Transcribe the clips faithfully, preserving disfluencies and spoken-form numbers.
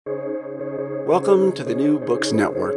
Welcome to the New Books Network.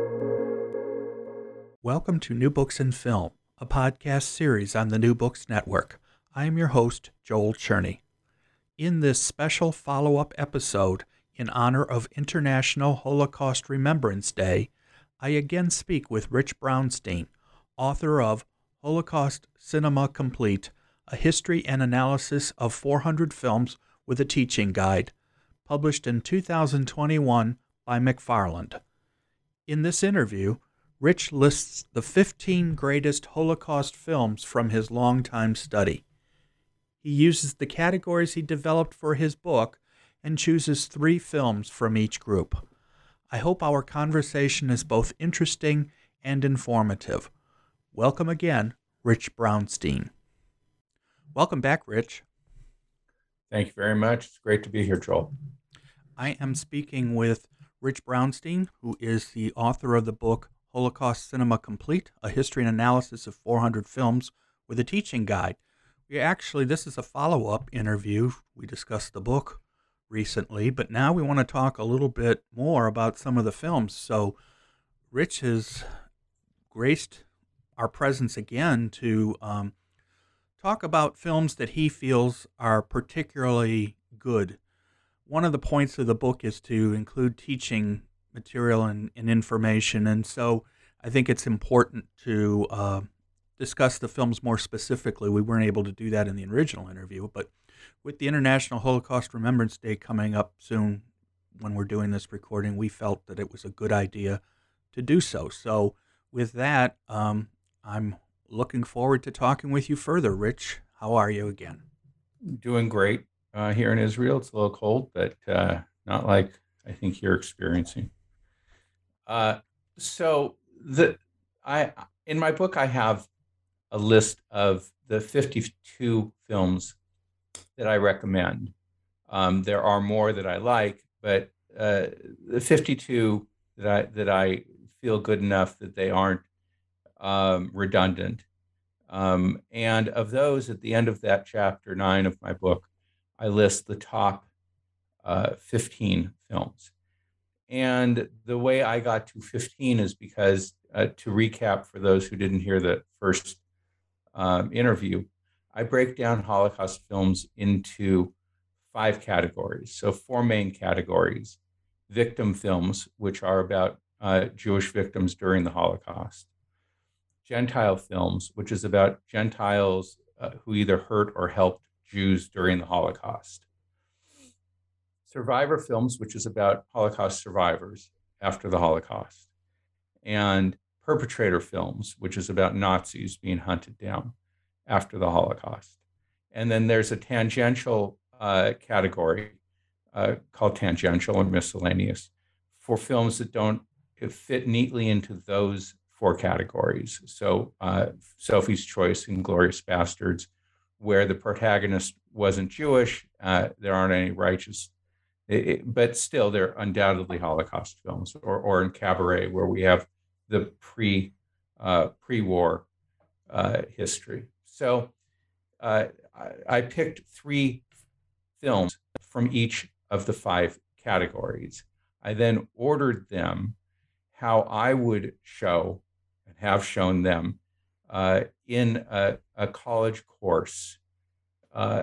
Welcome to New Books in Film, a podcast series on the New Books Network. I am your host, Joel Cherney. In this special follow-up episode in honor of International Holocaust Remembrance Day, I again speak with Rich Brownstein, author of Holocaust Cinema Complete, A History and Analysis of four hundred Films with a Teaching Guide, published in two thousand twenty-one by McFarland. In this interview, Rich lists the fifteen greatest Holocaust films from his longtime study. He uses the categories he developed for his book and chooses three films from each group. I hope our conversation is both interesting and informative. Welcome again, Rich Brownstein. Welcome back, Rich. Thank you very much. It's great to be here, Joel. I am speaking with Rich Brownstein, who is the author of the book Holocaust Cinema Complete, A History and Analysis of four hundred Films with a Teaching Guide. We actually, this is a follow-up interview. We discussed the book recently, but now we want to talk a little bit more about some of the films. So Rich has graced our presence again to um, talk about films that he feels are particularly good. One of the points of the book is to include teaching material and, and information, and so I think it's important to uh, discuss the films more specifically. We weren't able to do that in the original interview, but with the International Holocaust Remembrance Day coming up soon when we're doing this recording, we felt that it was a good idea to do so. So with that, um, I'm looking forward to talking with you further. Rich, how are you again? Doing great. Uh, here in Israel, it's a little cold, but uh, not like I think you're experiencing. Uh, so the I in my book, I have a list of the fifty-two films that I recommend. Um, there are more that I like, but uh, the fifty-two that I that I feel good enough that they aren't um, redundant. Um, and of those, at the end of that chapter nine of my book, I list the top uh, fifteen films. And the way I got to fifteen is because, uh, to recap for those who didn't hear the first um, interview, I break down Holocaust films into five categories. So four main categories: victim films, which are about uh, Jewish victims during the Holocaust; Gentile films, which is about Gentiles uh, who either hurt or helped Jews during the Holocaust; survivor films, which is about Holocaust survivors after the Holocaust; and perpetrator films, which is about Nazis being hunted down after the Holocaust. And then there's a tangential uh, category uh, called tangential or miscellaneous for films that don't fit neatly into those four categories. So uh, Sophie's Choice and Glorious Bastards, where the protagonist wasn't Jewish, uh, there aren't any righteous, it, it, but still they're undoubtedly Holocaust films, or, or in Cabaret, where we have the pre, uh, pre-war uh, history. So uh, I, I picked three films from each of the five categories. I then ordered them how I would show and have shown them uh, in a, a college course uh,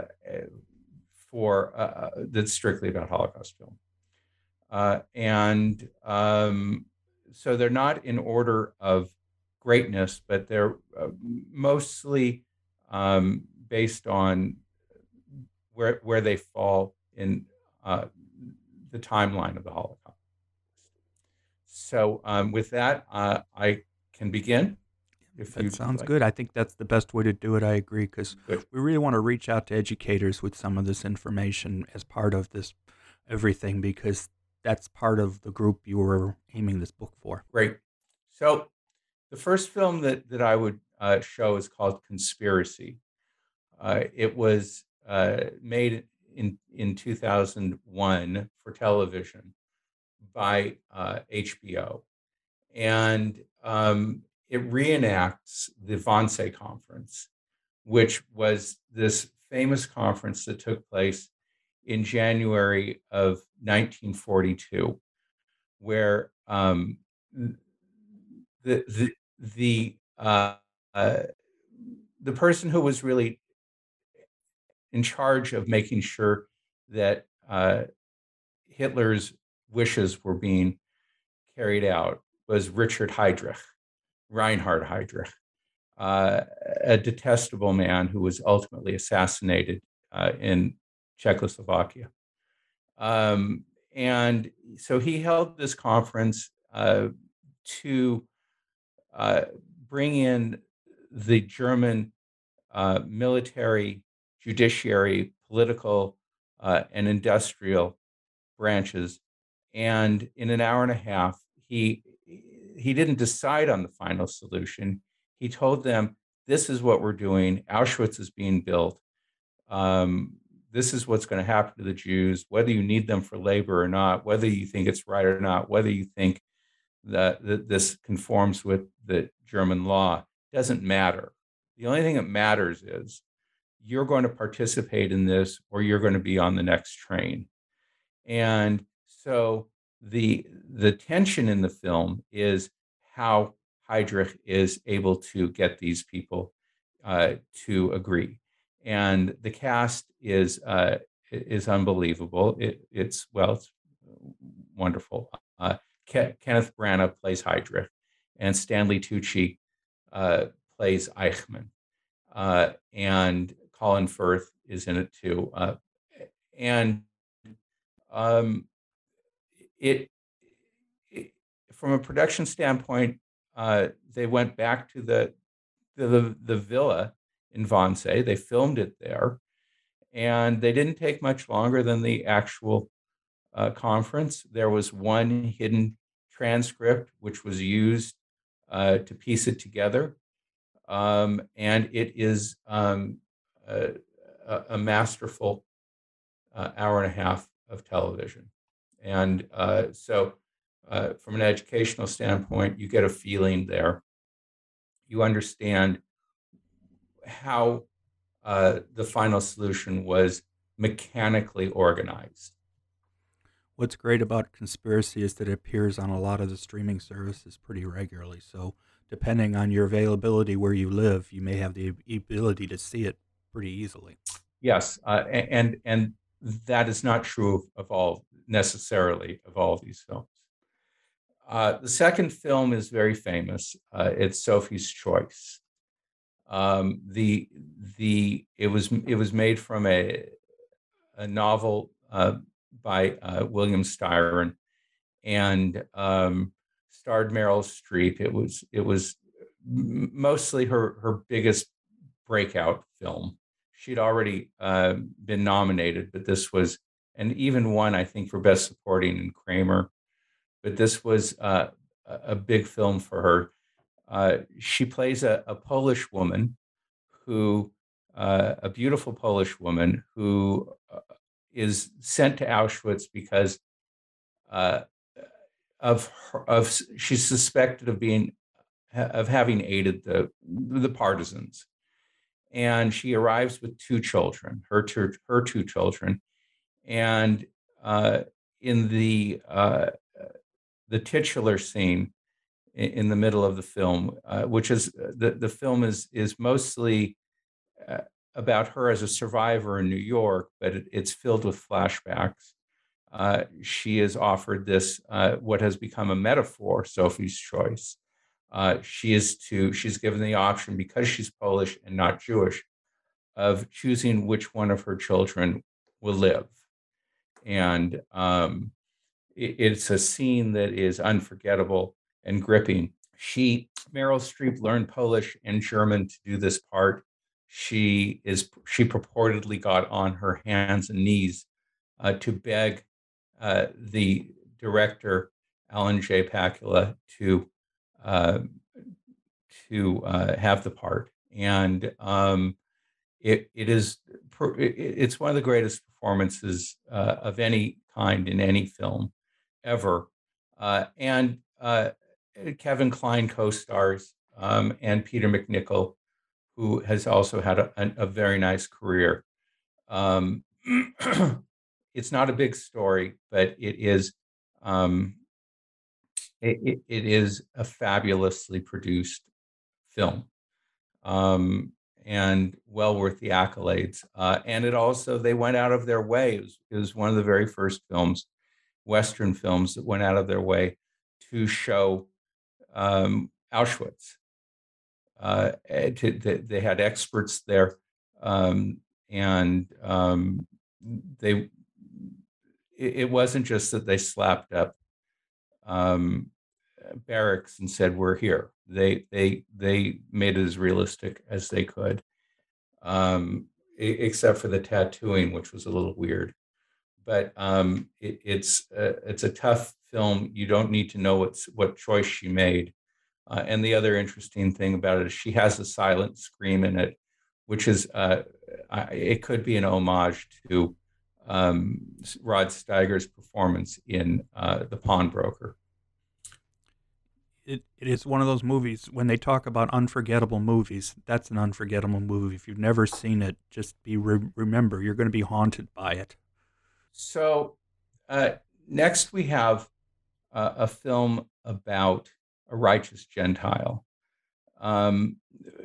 for uh, that's strictly about Holocaust film. Uh, and um, so they're not in order of greatness, but they're uh, mostly um, based on where where they fall in uh, the timeline of the Holocaust. So um, with that, uh, I can begin. If that sounds like. Good. I think that's the best way to do it. I agree, because we really want to reach out to educators with some of this information as part of this everything, because that's part of the group you were aiming this book for. Great. So the first film that, that I would uh, show is called Conspiracy. Uh, it was uh, made in, in two thousand one for television by uh, H B O. And um, it reenacts the Wannsee Conference, which was this famous conference that took place in January of nineteen forty-two, where um, the the the uh, uh, the person who was really in charge of making sure that uh, Hitler's wishes were being carried out was Richard Heydrich, Reinhard Heydrich, uh, a detestable man who was ultimately assassinated uh, in Czechoslovakia. Um, and so he held this conference uh, to uh, bring in the German uh, military, judiciary, political, uh, and industrial branches. And in an hour and a half, he he didn't decide on the final solution. He told them, "This is what we're doing. Auschwitz is being built. Um, this is what's going to happen to the Jews, whether you need them for labor or not, whether you think it's right or not, whether you think that, that this conforms with the German law, doesn't matter. The only thing that matters is you're going to participate in this or you're going to be on the next train." And so the the tension in the film is how Heydrich is able to get these people uh, to agree, and the cast is uh, is unbelievable. It, it's well, it's wonderful. Uh, Ke- Kenneth Branagh plays Heydrich, and Stanley Tucci uh, plays Eichmann, uh, and Colin Firth is in it too, uh, and um, it, it from a production standpoint, uh, they went back to the the, the villa in Wannsee. They filmed it there, and they didn't take much longer than the actual uh, conference. There was one hidden transcript which was used uh, to piece it together, um, and it is um, a, a masterful uh, hour and a half of television. And uh, so, uh, from an educational standpoint, you get a feeling there. You understand how uh, the final solution was mechanically organized. What's great about Conspiracy is that it appears on a lot of the streaming services pretty regularly. So, depending on your availability where you live, you may have the ability to see it pretty easily. Yes, uh, and and that is not true of, of all necessarily of all these films. Uh, the second film is very famous. Uh, it's Sophie's Choice. Um, the the it was it was made from a a novel uh, by uh, William Styron, and um, starred Meryl Streep. It was it was mostly her her biggest breakout film. She'd already uh, been nominated, but this was, and even won, I think, for Best Supporting in Kramer. But this was uh, a big film for her. Uh, she plays a, a Polish woman who, uh, a beautiful Polish woman who uh, is sent to Auschwitz because uh, of her, of she's suspected of being of having aided the the partisans, and she arrives with two children, her two her two children, and uh, in the uh, the titular scene in, in the middle of the film, uh, which is the the film is is mostly uh, about her as a survivor in New York, but it, it's filled with flashbacks. Uh, she is offered this, uh, what has become a metaphor, Sophie's Choice. Uh, she is to, she's given the option, because she's Polish and not Jewish, of choosing which one of her children will live. And um, it, it's a scene that is unforgettable and gripping. She, Meryl Streep, learned Polish and German to do this part. She is, she purportedly got on her hands and knees uh, to beg uh, the director, Alan J. Pakula, to uh, to uh, have the part, and um, it it is it's one of the greatest performances uh, of any kind in any film ever, uh, and uh, Kevin Kline co-stars, um, and Peter MacNicol, who has also had a, a very nice career. Um, it's not a big story, but it is um, it, it, it is a fabulously produced film, um, and well worth the accolades. Uh, and it also, they went out of their way. It was, it was one of the very first films, Western films, that went out of their way to show um, Auschwitz. Uh, to, to, they had experts there, um, and um, they. It, it wasn't just that they slapped up um, barracks and said, "We're here." They they they made it as realistic as they could, um, e- except for the tattooing, which was a little weird. But um, it, it's a, it's a tough film. You don't need to know what's what choice she made. Uh, and the other interesting thing about it is she has a silent scream in it, which is uh, I, it could be an homage to um, Rod Steiger's performance in uh, The Pawnbroker. It, it is one of those movies, when they talk about unforgettable movies, that's an unforgettable movie. If you've never seen it, just be re- remember, you're going to be haunted by it. So uh, next we have uh, a film about a righteous Gentile. Um,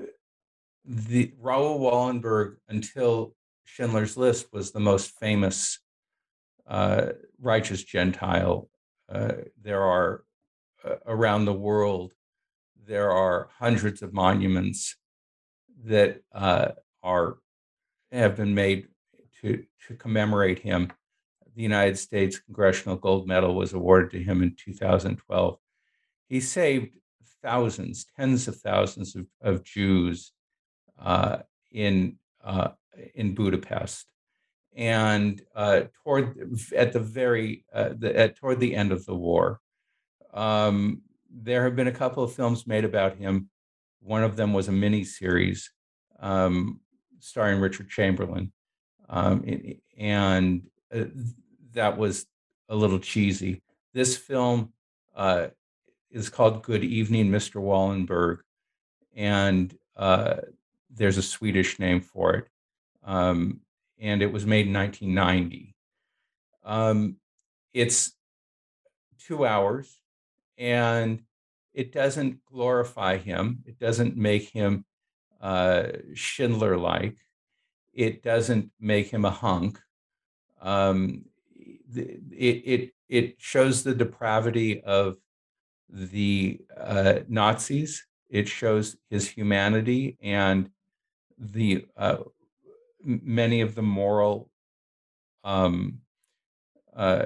the Raoul Wallenberg, until Schindler's List, was the most famous uh, righteous Gentile. Uh, there are uh, around the world, there are hundreds of monuments that uh, are have been made to to commemorate him. The United States Congressional Gold Medal was awarded to him in two thousand twelve. He saved thousands, tens of thousands of, of Jews uh, in uh, in Budapest, and uh, toward at the very uh, the, at, toward the end of the war, um, there have been a couple of films made about him. One of them was a mini series um, starring Richard Chamberlain, um, and uh, that was a little cheesy. This film uh, is called Good Evening, Mister Wallenberg, and uh, there's a Swedish name for it, um, and it was made in nineteen ninety. Um, it's two hours, and it doesn't glorify him. It doesn't make him uh, Schindler-like. It doesn't make him a hunk. Um, it, it it shows the depravity of the uh, Nazis. It shows his humanity and the uh, many of the moral um, uh,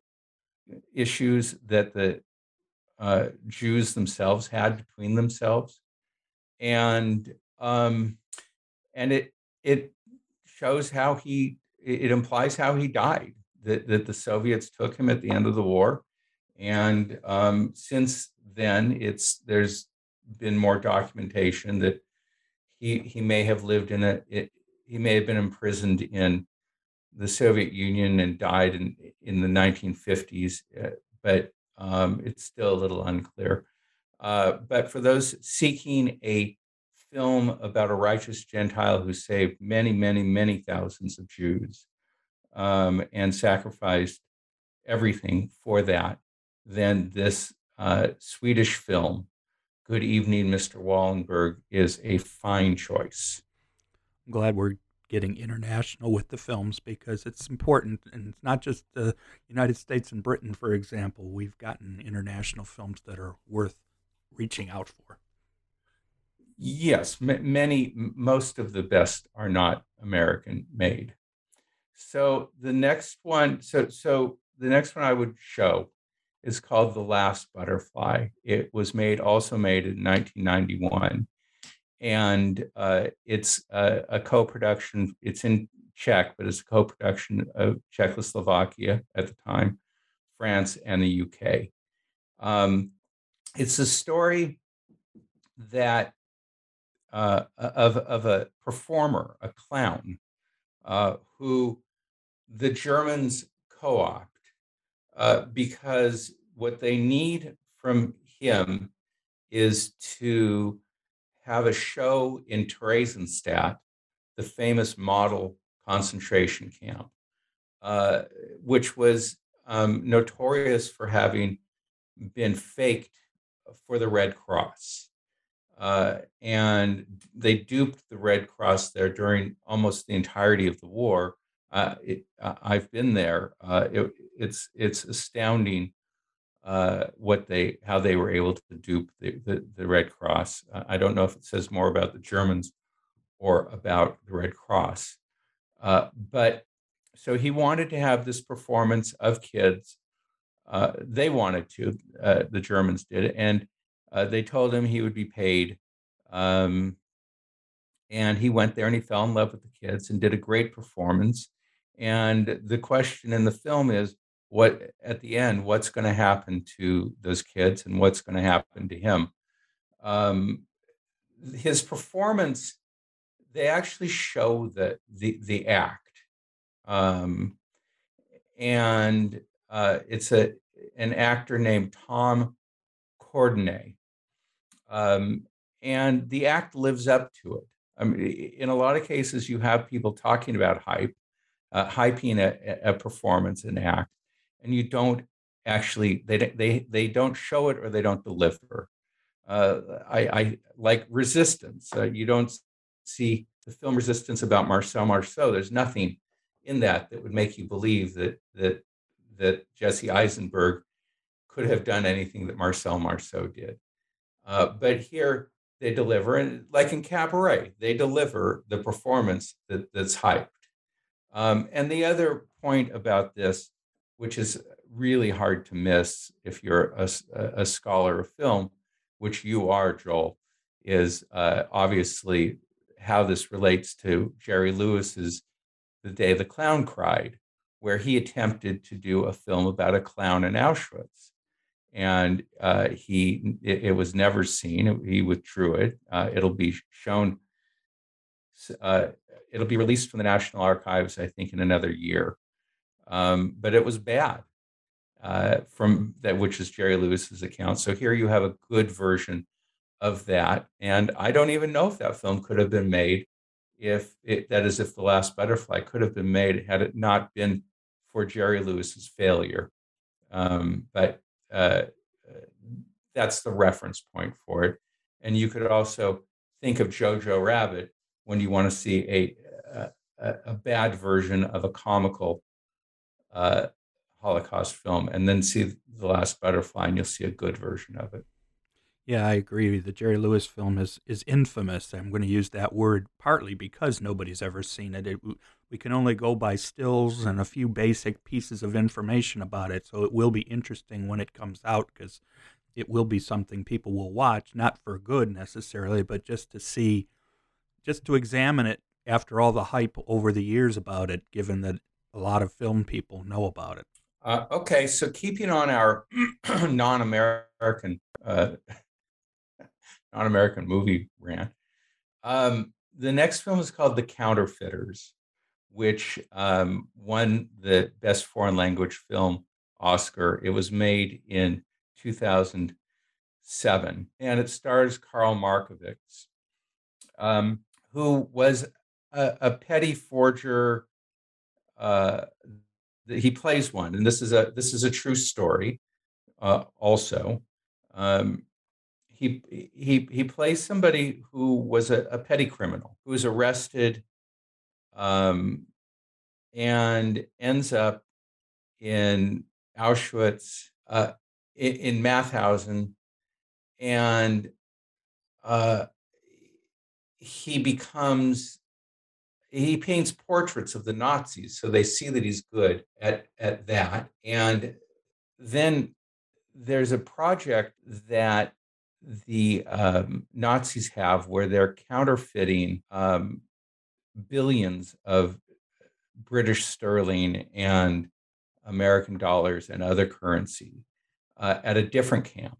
issues that the uh, Jews themselves had between themselves, and um, and it it shows how he it implies how he died. That that the Soviets took him at the end of the war, and um, since then it's there's been more documentation that he he may have lived in a it, he may have been imprisoned in the Soviet Union and died in in the nineteen fifties, uh, but um, it's still a little unclear. Uh, but for those seeking a film about a righteous Gentile who saved many, many, many thousands of Jews um, and sacrificed everything for that, then this uh, Swedish film, Good Evening, Mister Wallenberg, is a fine choice. I'm glad we're getting international with the films, because it's important, and it's not just the United States and Britain, for example. We've gotten international films that are worth reaching out for. Yes, m- many, most of the best are not American made. So the next one, so so the next one I would show is called The Last Butterfly. It was made, also made in nineteen ninety-one, and uh, it's a, a co-production. It's in Czech, but it's a co-production of Czechoslovakia at the time, France, and the U K. Um, it's a story that uh, of of a performer, a clown, uh, who the Germans co-opt uh, because what they need from him is to have a show in Theresienstadt, the famous model concentration camp, uh, which was um, notorious for having been faked for the Red Cross. Uh, and they duped the Red Cross there during almost the entirety of the war. Uh, it, uh, I've been there. Uh, it, it's it's astounding uh, what they how they were able to dupe the, the, the Red Cross. Uh, I don't know if it says more about the Germans or about the Red Cross, uh, but so he wanted to have this performance of kids. Uh, they wanted to, uh, the Germans did, and uh, they told him he would be paid. Um, and he went there and he fell in love with the kids and did a great performance. And the question in the film is, what at the end, what's going to happen to those kids and what's going to happen to him? Um, his performance, they actually show the the, the act, um, and uh, it's a an actor named Tom Courtenay, um, and the act lives up to it. I mean, in a lot of cases, you have people talking about hype, uh, hyping a, a performance, an act, and you don't actually they they they don't show it or they don't deliver. Uh, I, I like Resistance. Uh, you don't see the film Resistance about Marcel Marceau. There's nothing in that that would make you believe that that that Jesse Eisenberg could have done anything that Marcel Marceau did. Uh, but here they deliver, and like in Cabaret, they deliver the performance that, that's hyped. Um, and the other point about this, which is really hard to miss if you're a, a scholar of film, which you are, Joel, is uh, obviously how this relates to Jerry Lewis's The Day the Clown Cried, where he attempted to do a film about a clown in Auschwitz. And uh, he, it, it was never seen. He withdrew it. Uh, it'll be shown. Uh, it'll be released from the National Archives, I think, in another year. Um, but it was bad, uh, from that, which is Jerry Lewis's account. So here you have a good version of that, and I don't even know if that film could have been made, if it, that is, if The Last Butterfly could have been made had it not been for Jerry Lewis's failure. Um, but uh, that's the reference point for it. And you could also think of Jojo Rabbit when you want to see a a, a bad version of a comical uh, Holocaust film, and then see The Last Butterfly, and you'll see a good version of it. Yeah, I agree. The Jerry Lewis film is, is infamous. I'm going to use that word partly because nobody's ever seen it. it. We can only go by stills and a few basic pieces of information about it, so it will be interesting when it comes out, because it will be something people will watch, not for good necessarily, but just to see, just to examine it after all the hype over the years about it, given that a lot of film people know about it. Uh, okay, so keeping on our non-American uh, non-American movie rant, um, the next film is called The Counterfeiters, which um, won the Best Foreign Language Film Oscar. It was made in two thousand seven, and it stars Karl Markovits, um, who was a, a petty forger. Uh, he plays one, and this is a this is a true story. Uh, also, um, he he he plays somebody who was a, a petty criminal who was arrested, um, and ends up in Auschwitz, uh, in, in Mauthausen, and uh, he becomes he paints portraits of the Nazis, so they see that he's good at at that. And then there's a project that the um, Nazis have where they're counterfeiting um, billions of British sterling and American dollars and other currency uh, at a different camp.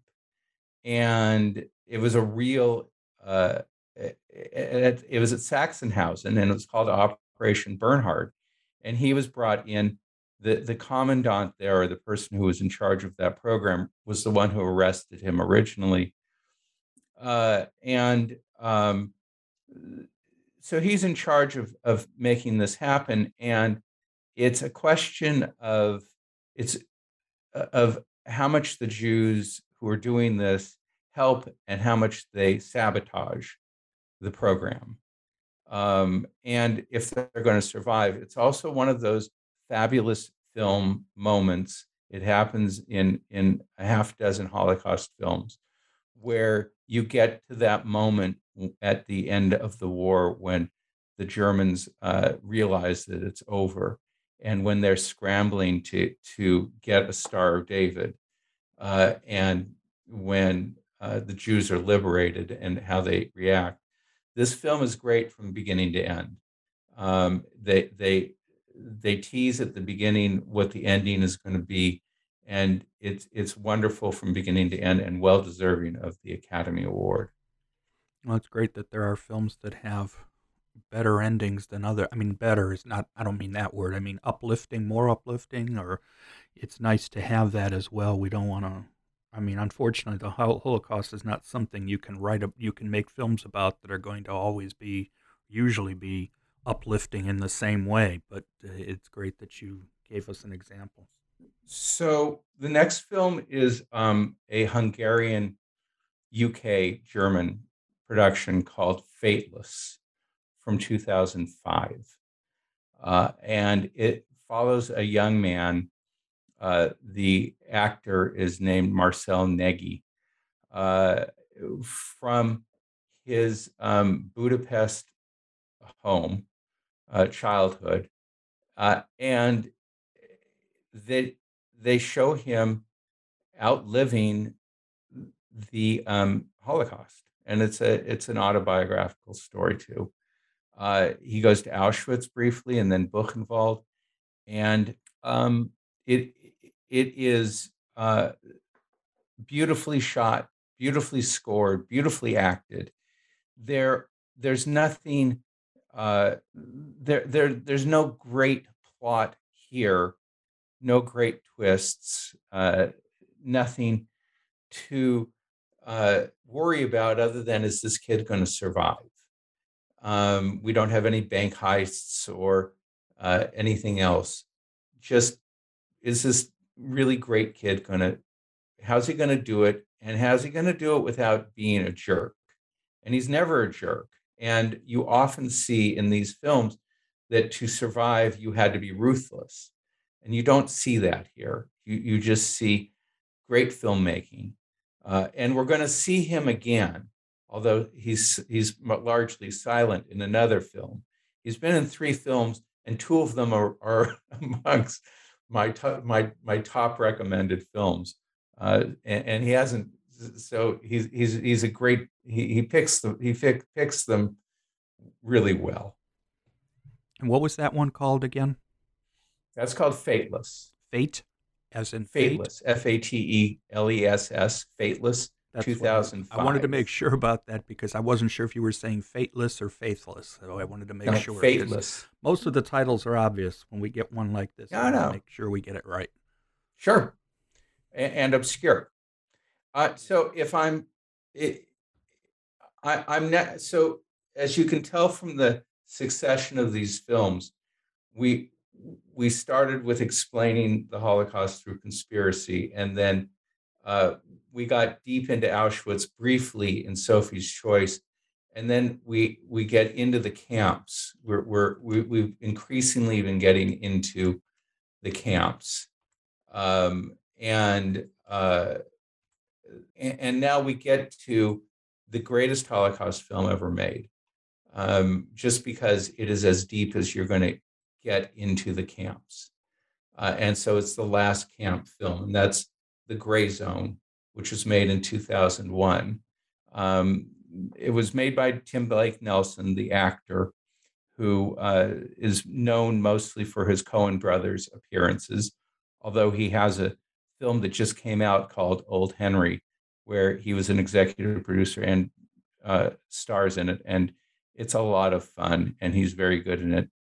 And it was a real, uh, it, it, it was at Sachsenhausen, and it was called Operation Bernhard. And he was brought in. The, the commandant there, or the person who was in charge of that program, was the one who arrested him originally. Uh, and um, so he's in charge of, of making this happen. And it's a question of it's uh, of how much the Jews who are doing this help and how much they sabotage the program. Um, and if they're going to survive, it's also one of those fabulous film moments. It happens in in a half dozen Holocaust films where you get to that moment at the end of the war when the Germans uh, realize that it's over, and when they're scrambling to to get a Star of David, uh, and when uh, the Jews are liberated and how they react. This film is great from beginning to end. Um, they they they tease at the beginning what the ending is going to be, and it's it's wonderful from beginning to end and well deserving of the Academy Award. Well, it's great that there are films that have better endings than other. I mean, better is not. I don't mean that word. I mean uplifting, more uplifting, or it's nice to have that as well. We don't want to. I mean, unfortunately, the Hol- Holocaust is not something you can write. A, you can make films about that are going to always be, usually be uplifting in the same way. But uh, it's great that you gave us an example. So the next film is um, a Hungarian U K German production called Fateless from two thousand five. Uh, and it follows a young man. Uh, the actor is named Marcel Negi. Uh, from his um, Budapest home, uh, childhood, uh, and they they show him outliving the um, Holocaust, and it's a it's an autobiographical story too. Uh, he goes to Auschwitz briefly, and then Buchenwald, and um, it it is uh, beautifully shot, beautifully scored, beautifully acted. There there's nothing. Uh, there there there's no great plot here, no great twists, uh, nothing to uh, worry about other than is this kid going to survive? Um, we don't have any bank heists or uh, anything else. Just is this really great kid going to, how's he going to do it? And how's he going to do it without being a jerk? And he's never a jerk. And you often see in these films that to survive, you had to be ruthless. And you don't see that here. You, you just see great filmmaking. Uh, and we're going to see him again, although he's he's largely silent in another film. He's been in three films, and two of them are, are amongst my top, my my top recommended films. Uh, and, and he hasn't. So he's he's he's a great. He he picks them. He pick, picks them really well. And what was that one called again? That's called Fateless. Fate, as in Fateless. fate? F A T E L E S S. Fateless. That's two thousand five. I wanted to make sure about that because I wasn't sure if you were saying fateless or faithless. So I wanted to make no, sure. Fateless. Most of the titles are obvious when we get one like this. I know. Make sure we get it right. Sure. And, and obscure. Uh, so if I'm, it, I, I'm not, so as you can tell from the succession of these films, we we started with explaining the Holocaust through conspiracy, and then uh, we got deep into Auschwitz briefly in Sophie's Choice, and then we we get into the camps. We're, we're we, we've increasingly been getting into the camps, um, and uh, and, and now we get to the greatest Holocaust film ever made, um, just because it is as deep as you're going to get into the camps. Uh, and so it's the last camp film, and that's The Gray Zone, which was made in two thousand one. Um, it was made by Tim Blake Nelson, the actor, who uh, is known mostly for his Coen brothers appearances, although he has a film that just came out called Old Henry, where he was an executive producer and uh, stars in it. And it's a lot of fun, and he's very good in it.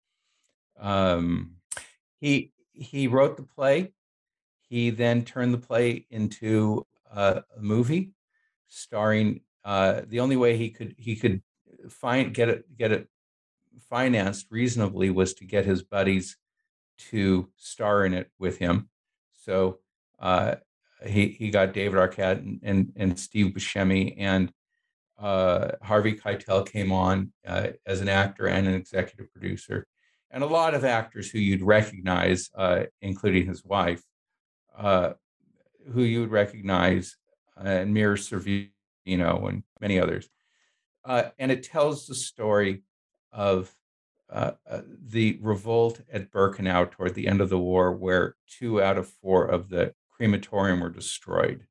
Um, he he wrote the play. He then turned the play into uh, a movie, starring. Uh, the only way he could he could find get it get it financed reasonably was to get his buddies to star in it with him. So uh, he he got David Arquette and and, and Steve Buscemi, and uh, Harvey Keitel came on uh, as an actor and an executive producer, and a lot of actors who you'd recognize, uh, including his wife, uh, who you would recognize, uh, and Mira Sorvino and many others. Uh, and it tells the story of uh, uh, the revolt at Birkenau toward the end of the war, where two out of four of the crematorium were destroyed.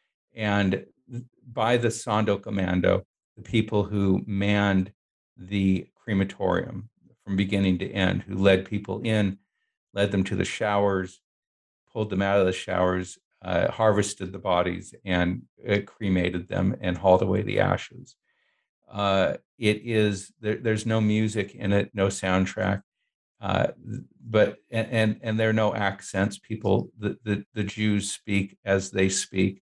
And by the Sonderkommando, the people who manned the crematorium from beginning to end, who led people in, led them to the showers, pulled them out of the showers, uh, harvested the bodies, and uh, cremated them and hauled away the ashes. Uh, it is there, there's no music in it, no soundtrack, uh, but and, and and there are no accents. People, the, the the Jews speak as they speak,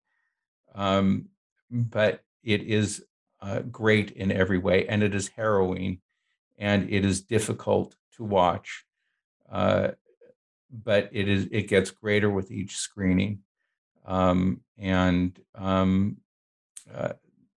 um, but it is uh, great in every way, and it is harrowing, and it is difficult to watch, uh, but it is it gets greater with each screening, um, and um, uh,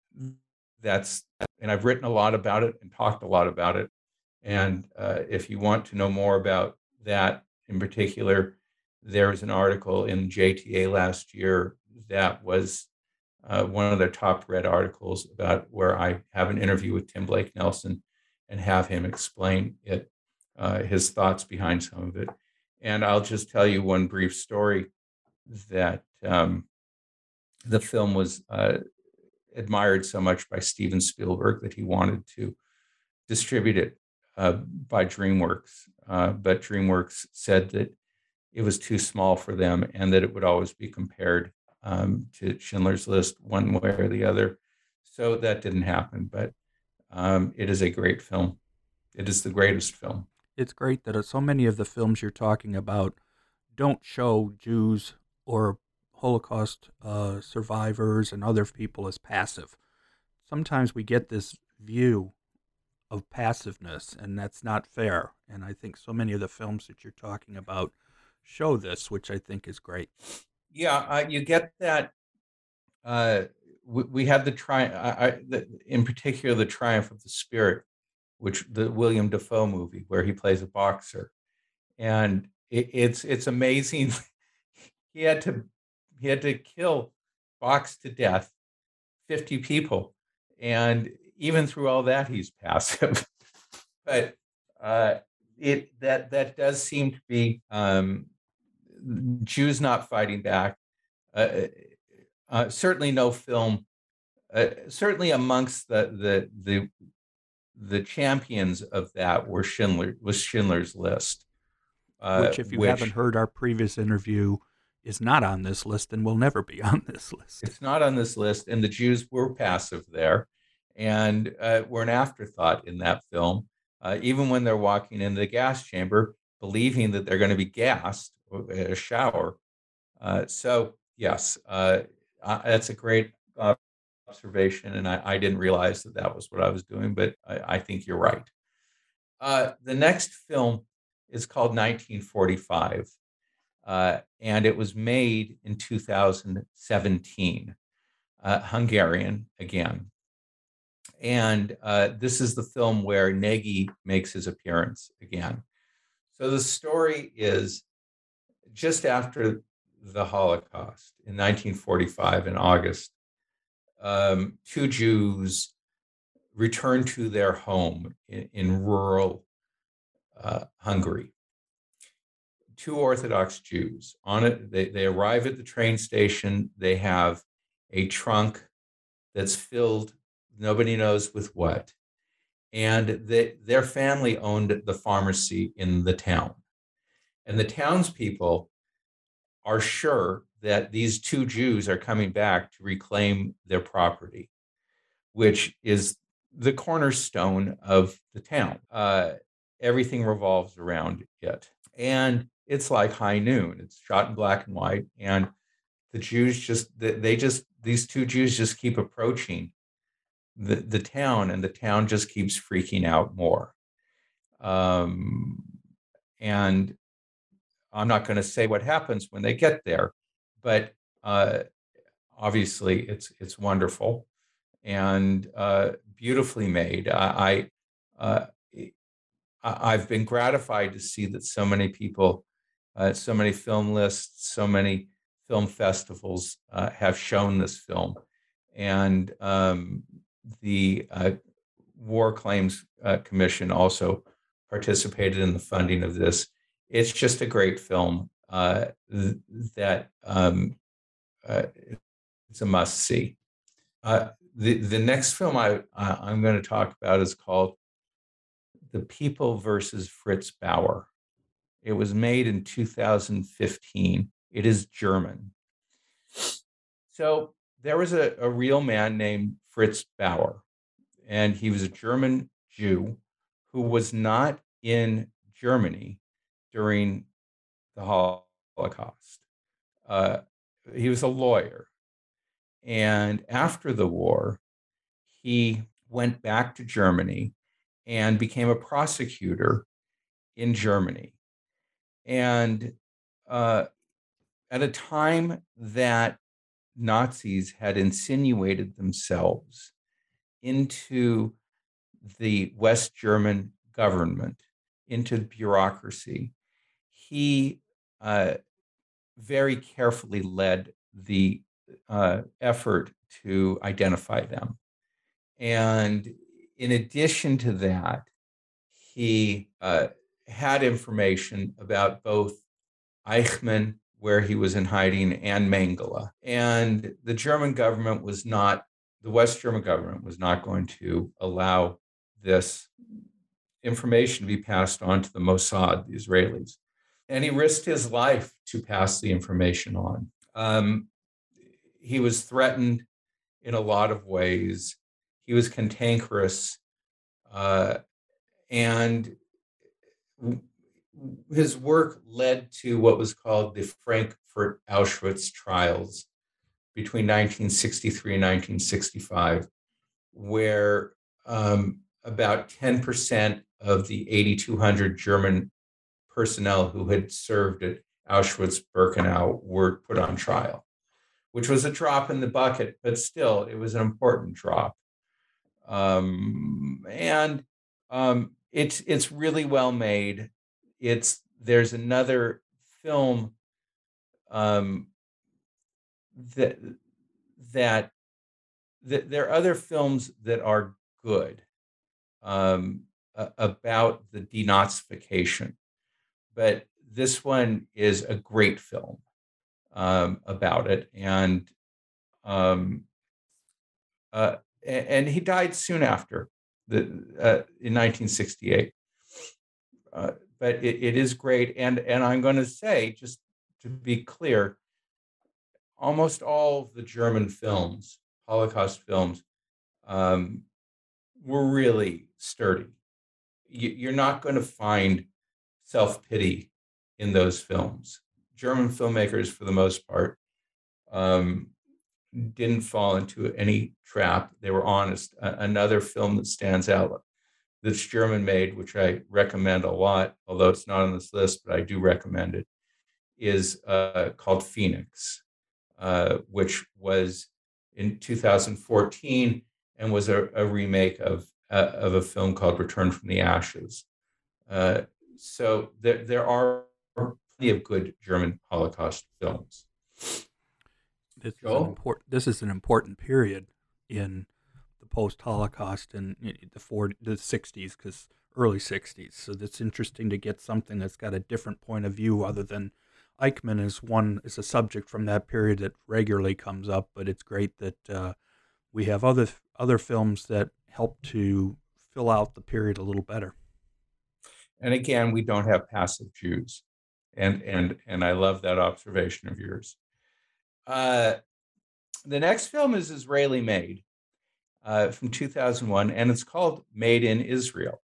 that's and I've written a lot about it and talked a lot about it. And uh, if you want to know more about that in particular, there was an article in J T A last year that was uh, one of their top read articles, about where I have an interview with Tim Blake Nelson and have him explain it, uh, his thoughts behind some of it. And I'll just tell you one brief story, that um, the film was uh, admired so much by Steven Spielberg that he wanted to distribute it uh, by DreamWorks, uh, but DreamWorks said that it was too small for them and that it would always be compared um, to Schindler's List one way or the other. So that didn't happen, but um, it is a great film. It is the greatest film. It's great that so many of the films you're talking about don't show Jews or Holocaust uh, survivors and other people as passive. Sometimes we get this view of passiveness, and that's not fair. And I think so many of the films that you're talking about show this, which I think is great. Yeah, uh, you get that. Uh, we, we had the tri- I, I, the, in particular, the Triumph of the Spirit, which the William Dafoe movie, where he plays a boxer, and it, it's it's amazing. he had to he had to kill, box to death, fifty people, and even through all that, he's passive. But uh, it that that does seem to be um, Jews not fighting back. Uh, uh, certainly, no film. Uh, certainly, amongst the the the the champions of that were Schindler was Schindler's List, uh, which, if you which, haven't heard our previous interview, is not on this list and will never be on this list. It's not on this list, and the Jews were passive there, and uh, were an afterthought in that film. Uh, even when they're walking in the gas chamber, believing that they're going to be gassed, a shower. Uh, so yes, uh, uh, that's a great uh, observation, and I, I didn't realize that that was what I was doing, but I, I think you're right. Uh, the next film is called nineteen forty-five, uh, and it was made in two thousand seventeen, uh, Hungarian again. And uh, this is the film where Nagy makes his appearance again. So the story is just after the Holocaust in nineteen forty-five in August, um, two Jews returned to their home in, in rural uh, Hungary. Two Orthodox Jews on it. They, they arrive at the train station. They have a trunk that's filled, nobody knows with what. And they, their family owned the pharmacy in the town. And the townspeople are sure that these two Jews are coming back to reclaim their property, which is the cornerstone of the town. Uh, everything revolves around it. And it's like High Noon. It's shot in black and white. And the Jews just, they just, these two Jews just keep approaching the, the town, and the town just keeps freaking out more. Um, and I'm not going to say what happens when they get there, but uh, obviously it's it's wonderful and uh, beautifully made. I, I uh, I've been gratified to see that so many people, uh, so many film lists, so many film festivals uh, have shown this film, and um, the uh, War Claims uh, Commission also participated in the funding of this. It's just a great film uh, th- that um, uh, it's a must see. Uh, the the next film I uh, I'm going to talk about is called The People versus Fritz Bauer. It was made in two thousand fifteen. It is German. So there was a, a real man named Fritz Bauer, and he was a German Jew who was not in Germany during the Holocaust. Uh, he was a lawyer. And after the war, he went back to Germany and became a prosecutor in Germany. And uh, at a time that Nazis had insinuated themselves into the West German government, into the bureaucracy, he uh, very carefully led the uh, effort to identify them. And in addition to that, he uh, had information about both Eichmann, where he was in hiding, and Mengele. And the German government was not, the West German government was not going to allow this information to be passed on to the Mossad, the Israelis. And he risked his life to pass the information on. Um, he was threatened in a lot of ways. He was cantankerous, uh, and his work led to what was called the Frankfurt Auschwitz trials between nineteen sixty-three and nineteen sixty-five, where um, about ten percent of the eight thousand two hundred German personnel who had served at Auschwitz-Birkenau were put on trial, which was a drop in the bucket, but still, it was an important drop. Um, and um, it's it's really well made. It's there's another film um, that that that there are other films that are good um, uh, about the denazification, but this one is a great film um, about it, and um, uh, and he died soon after the uh, in nineteen sixty-eight. Uh, but it, it is great, and and I'm going to say, just to be clear, almost all of the German films, Holocaust films, um, were really sturdy. You, you're not going to find self-pity in those films. German filmmakers, for the most part, um, didn't fall into any trap. They were honest. Uh, another film that stands out that's German made, which I recommend a lot, although it's not on this list, but I do recommend it, is uh, called Phoenix, uh, which was in two thousand fourteen and was a, a remake of, uh, of a film called Return from the Ashes. Uh, so there, there are plenty of good German Holocaust films. This is, an important, this is an important period in the post-Holocaust and the forties, the sixties, because early sixties. So it's interesting to get something that's got a different point of view other than Eichmann is one is a subject from that period that regularly comes up. But it's great that uh, we have other other films that help to fill out the period a little better. And again, we don't have passive Jews, and and and I love that observation of yours. Uh, the next film is Israeli made uh, from two thousand one, and it's called Made in Israel.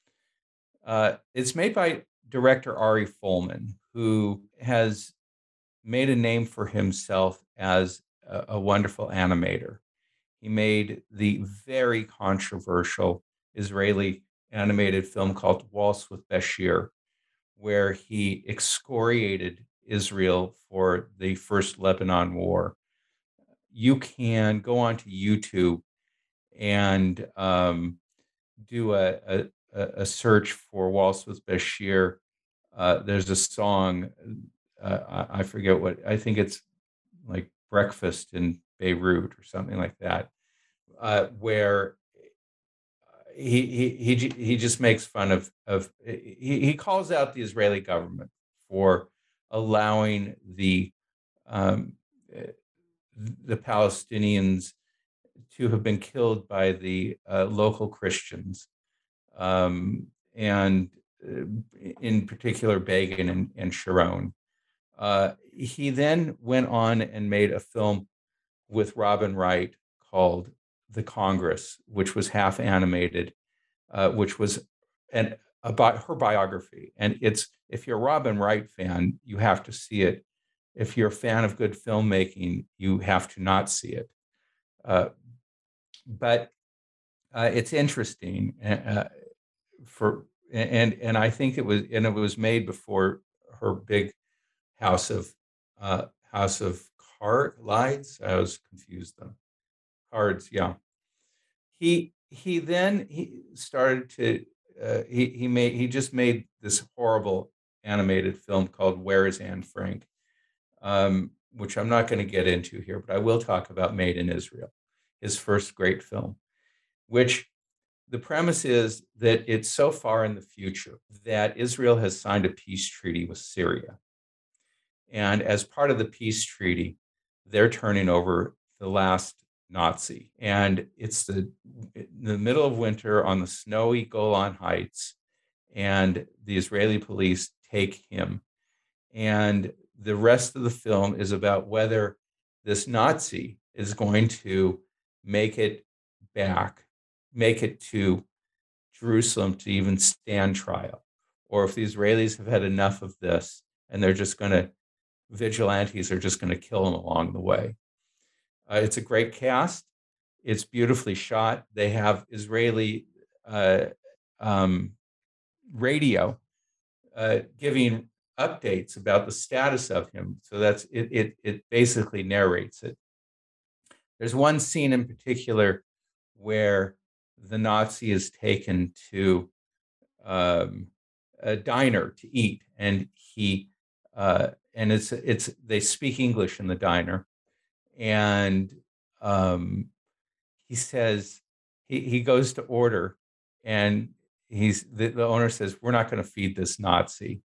Uh, it's made by director Ari Folman, who has made a name for himself as a, a wonderful animator. He made the very controversial Israeli animated film called Waltz with Bashir, where he excoriated Israel for the first Lebanon war. You can go onto YouTube and um, do a, a, a search for Waltz with Bashir. Uh, there's a song, uh, I forget what, I think it's like Breakfast in Beirut or something like that, uh, where he, he he he just makes fun of of he, he calls out the Israeli government for allowing the um, the Palestinians to have been killed by the uh, local Christians, um, and uh, in particular Begin and, and Sharon. Uh, he then went on and made a film with Robin Wright called The Congress, which was half animated, uh, which was an about her biography. And it's, if you're a Robin Wright fan, you have to see it. If you're a fan of good filmmaking, you have to not see it. Uh, but uh, it's interesting uh, for and and I think it was and it was made before her big House of uh, House of Card Lights. I was confused them. Cards, yeah. He he then he started to uh, he he made he just made this horrible animated film called Where is Anne Frank, um, which I'm not going to get into here, but I will talk about Made in Israel, his first great film, which the premise is that it's so far in the future that Israel has signed a peace treaty with Syria. And as part of the peace treaty, they're turning over the last Nazi. And it's the, the middle of winter on the snowy Golan Heights, and the Israeli police take him. And the rest of the film is about whether this Nazi is going to make it back, make it to Jerusalem to even stand trial, or if the Israelis have had enough of this and they're just going to, vigilantes are just going to kill him along the way. Uh, it's a great cast. It's beautifully shot. They have Israeli uh, um, radio uh, giving updates about the status of him. So that's it, it. It basically narrates it. There's one scene in particular where the Nazi is taken to um, a diner to eat, and he uh, and it's it's they speak English in the diner, and um, he says he he goes to order, and he's the, the owner says, "We're not going to feed this Nazi,"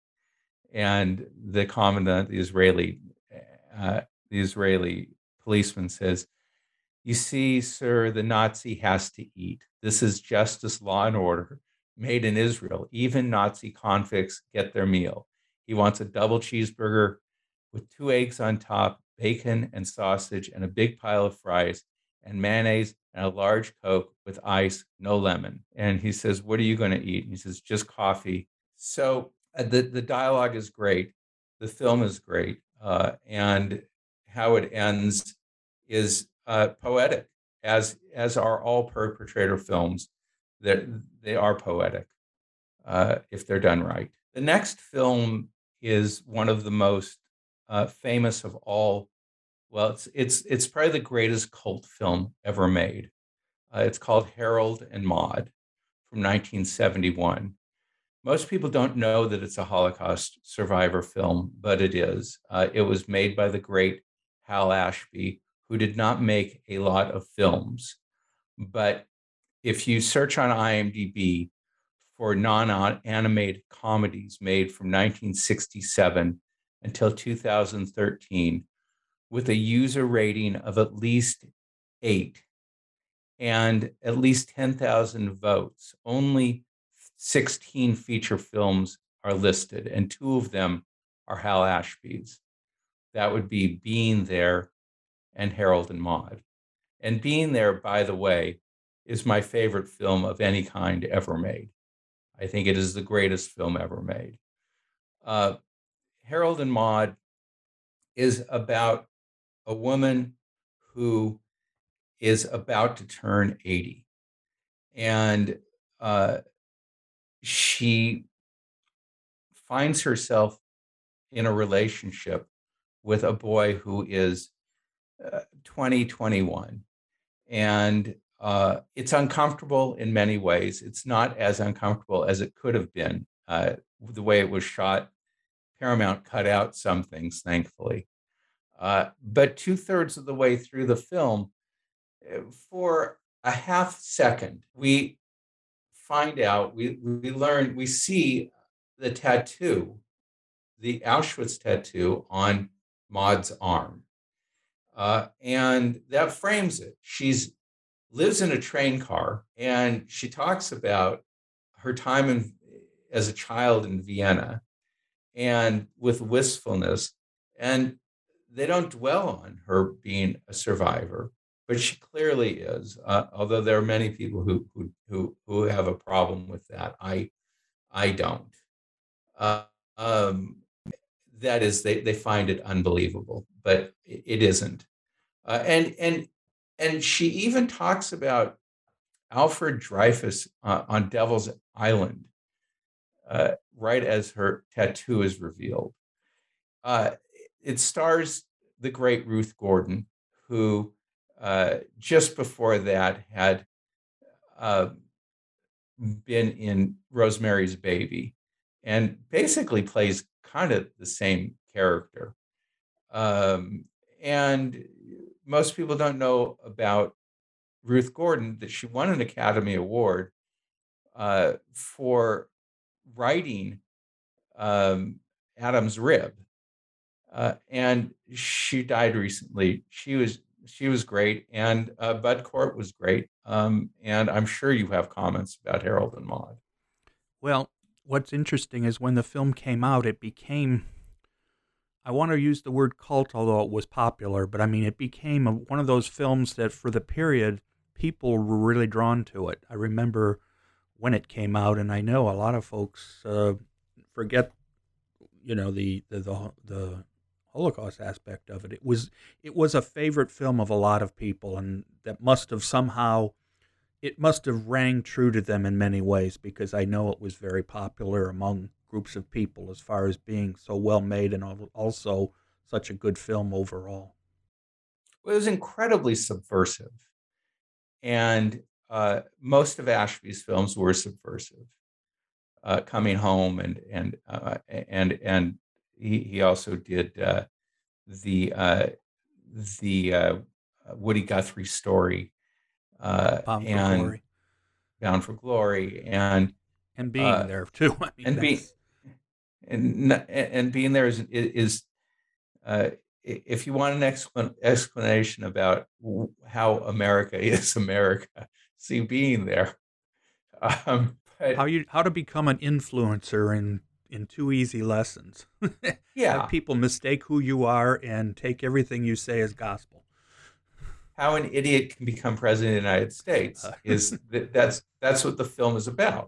and the commandant, the Israeli uh, the Israeli policeman says, "You see, sir, the Nazi has to eat. This is justice, law, and order made in Israel. Even Nazi convicts get their meal. He wants a double cheeseburger with two eggs on top, bacon and sausage, and a big pile of fries, and mayonnaise, and a large Coke with ice, no lemon." And he says, "What are you going to eat?" And he says, "Just coffee." So uh, the, the dialogue is great. The film is great. Uh, and how it ends is uh, poetic, as as are all perpetrator films. That they are poetic uh, if they're done right. The next film is one of the most uh, famous of all. Well, it's it's it's probably the greatest cult film ever made. Uh, it's called Harold and Maude from nineteen seventy-one. Most people don't know that it's a Holocaust survivor film, but it is. Uh, it was made by the great Hal Ashby, who did not make a lot of films. But if you search on IMDb for non-animated comedies made from nineteen sixty-seven until two thousand thirteen, with a user rating of at least eight and at least ten thousand votes, only sixteen feature films are listed, and two of them are Hal Ashby's. That would be Being There and Harold and Maude. And Being There, by the way, is my favorite film of any kind ever made. I think it is the greatest film ever made. Uh, Harold and Maude is about a woman who is about to turn eighty. And uh, she finds herself in a relationship with a boy who is uh, twenty, twenty-one. And uh, it's uncomfortable in many ways. It's not as uncomfortable as it could have been. Uh, the way it was shot, Paramount cut out some things, thankfully. Uh, but two thirds of the way through the film, for a half second, we find out, we, we learn, we see the tattoo, the Auschwitz tattoo on Maud's arm. Uh, and that frames it. She's lives in a train car, and she talks about her time in, as a child in Vienna, and with wistfulness. And they don't dwell on her being a survivor, but she clearly is. Uh, although there are many people who who who who have a problem with that, I I don't. Uh, um, that is, they they find it unbelievable, but it isn't. Uh, and and and she even talks about Alfred Dreyfus uh, on Devil's Island, uh, right as her tattoo is revealed. Uh, it stars the great Ruth Gordon, who uh, just before that had uh, been in Rosemary's Baby, and basically plays kind of the same character. Um, and most people don't know about Ruth Gordon, that she won an Academy Award uh, for writing um, Adam's Rib. Uh, and she died recently. She was she was great, and uh, Bud Cort was great. Um, and I'm sure you have comments about Harold and Maude. Well, what's interesting is when the film came out, it became, I want to use the word cult, although it was popular, but I mean, it became a, one of those films that for the period, people were really drawn to it. I remember when it came out, and I know a lot of folks uh, forget, you know, the, the, the, the Holocaust aspect of it. It was it was a favorite film of a lot of people, and that must have somehow, it must have rang true to them in many ways, because I know it was very popular among groups of people as far as being so well made and also such a good film overall. It was incredibly subversive, and uh, most of Ashby's films were subversive. Uh, Coming Home, and and uh, and and he he also did uh, the uh, the uh, Woody Guthrie story, uh, Bound for and Glory. Bound for Glory, and and being uh, there too. I mean, and being and and being there is is uh, if you want an explan- explanation about how America is America, see Being There. Um, but, how you how to become an influencer in in two easy lessons. Yeah. Have people mistake who you are and take everything you say as gospel. How an idiot can become president of the United States is that's that's what the film is about.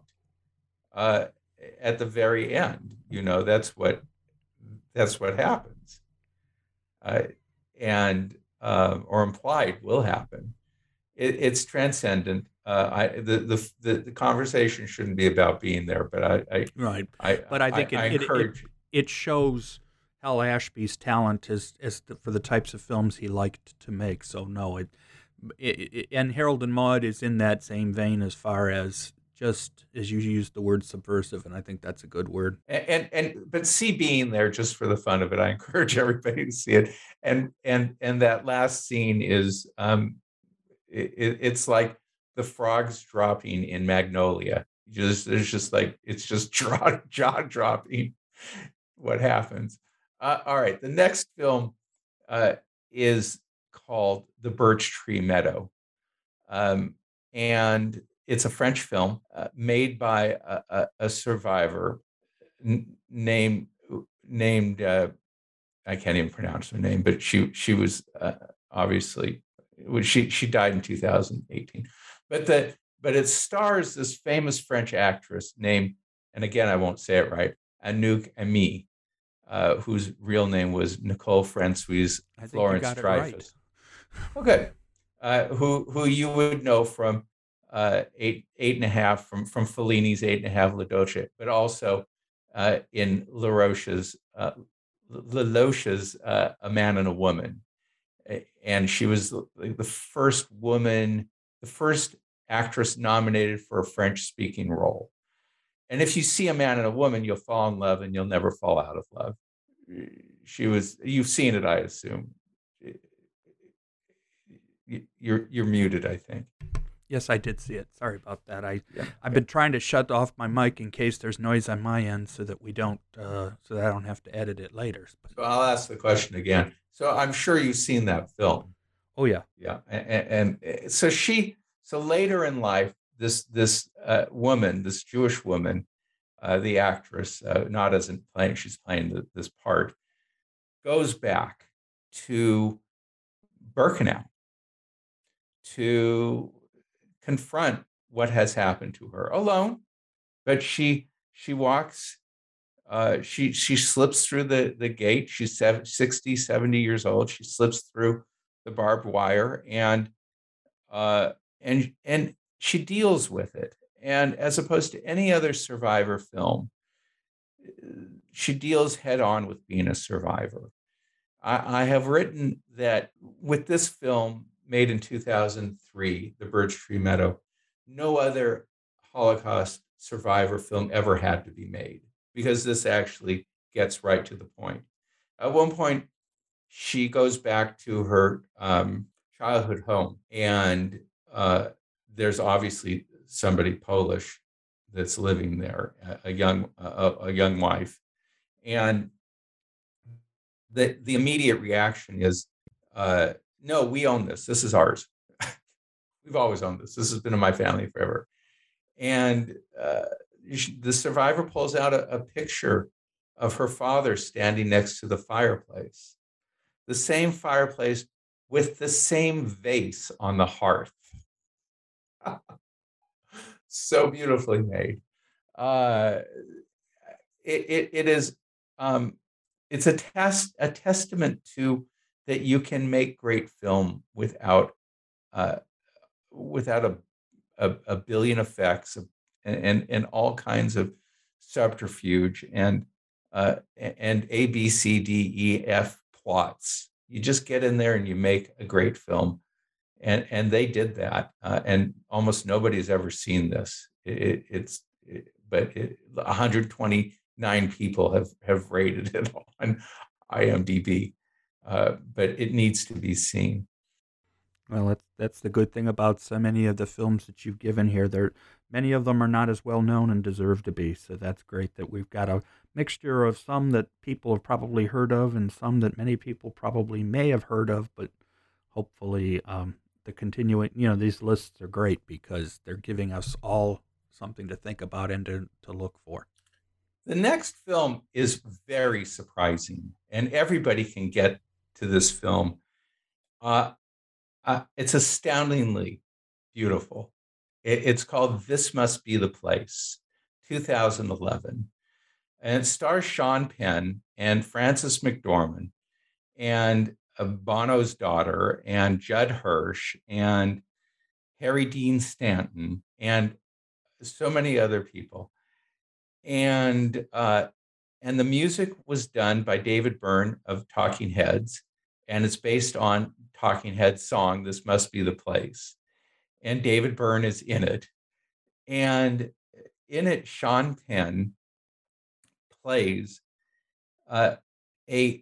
Uh, at the very end, you know, that's what that's what happens, uh, and uh, or implied will happen. It, it's transcendent. Uh, I the, the the the conversation shouldn't be about Being There, but I, I right. I, but I think I, it, I encourage. It, it, it shows Hal Ashby's talent as as the, for the types of films he liked to make. So no, it, it, it and Harold and Maude is in that same vein as far as just as you used the word subversive, and I think that's a good word. And, and and but see Being There just for the fun of it. I encourage everybody to see it. And and and that last scene is um, it, it's like the frogs dropping in Magnolia. Just it's just like it's just jaw jaw dropping. What happens? Uh, all right, the next film uh, is called The Birch Tree Meadow, um, and it's a French film uh, made by a, a, a survivor n- named named uh, I can't even pronounce her name, but she she was uh, obviously she she died in two thousand eighteen. But the but it stars this famous French actress named, and again I won't say it right, Anouk Aimée, uh, whose real name was Nicole Francoise Florence Dreyfus. Right. Okay, uh, who who you would know from uh, eight eight and a half from from Fellini's Eight and a Half La Dolce, but also uh, in LaRoche's, uh, LaLoche's uh, A Man and a Woman. And she was the, the first woman, the first actress nominated for a French-speaking role. And if you see A Man and a Woman, you'll fall in love and you'll never fall out of love. She was, you've seen it, I assume. You're you're muted, I think. Yes, I did see it. Sorry about that. I Yeah. I've been trying to shut off my mic in case there's noise on my end, so that we don't, uh, so that I don't have to edit it later. So I'll ask the question again. So I'm sure you've seen that film. Oh yeah, Yeah, and, and so she, so later in life, this this uh, woman, this Jewish woman, uh, the actress, uh, not as in playing, she's playing the, this part, goes back to Birkenau to confront what has happened to her alone, but she she walks, uh, she she slips through the the gate. She's sixty, seventy years old. She slips through the barbed wire, and uh, and and she deals with it. And as opposed to any other survivor film, she deals head on with being a survivor. I, I have written that with this film, made in two thousand three, The Birch Tree Meadow, no other Holocaust survivor film ever had to be made, because this actually gets right to the point. At one point, she goes back to her um, childhood home, and uh, there's obviously somebody Polish that's living there, a, a young a, a young wife, and the the immediate reaction is, uh, no, we own this. This is ours. We've always owned this. This has been in my family forever. And uh, the survivor pulls out a, a picture of her father standing next to the fireplace, the same fireplace with the same vase on the hearth. So beautifully made. Uh, it, it, it is, um, it's a test, a testament to that you can make great film without, uh, without a, a, a billion effects of, and, and all kinds of subterfuge and, uh, and A, B, C, D, E, F plots. You just get in there and you make a great film. And, and they did that. Uh, and almost nobody's ever seen this. It, it's, it, but it, one hundred twenty-nine people have, have rated it on I M D B. Uh, but it needs to be seen. well, that's that's the good thing about so many of the films that you've given here. There, many of them are not as well known and deserve to be. So that's great that we've got a mixture of some that people have probably heard of and some that many people probably may have heard of, but hopefully um, the continuing, you know, these lists are great because they're giving us all something to think about and to, to look for. The next film is very surprising, and everybody can get to this film. Uh, uh, it's astoundingly beautiful. It, it's called This Must Be the Place, two thousand eleven. And it stars Sean Penn and Frances McDormand and uh, Bono's daughter and Judd Hirsch and Harry Dean Stanton and so many other people. And uh, and the music was done by David Byrne of Talking Heads, and it's based on Talking Heads' song, This Must Be the Place. And David Byrne is in it. And in it, Sean Penn plays uh, a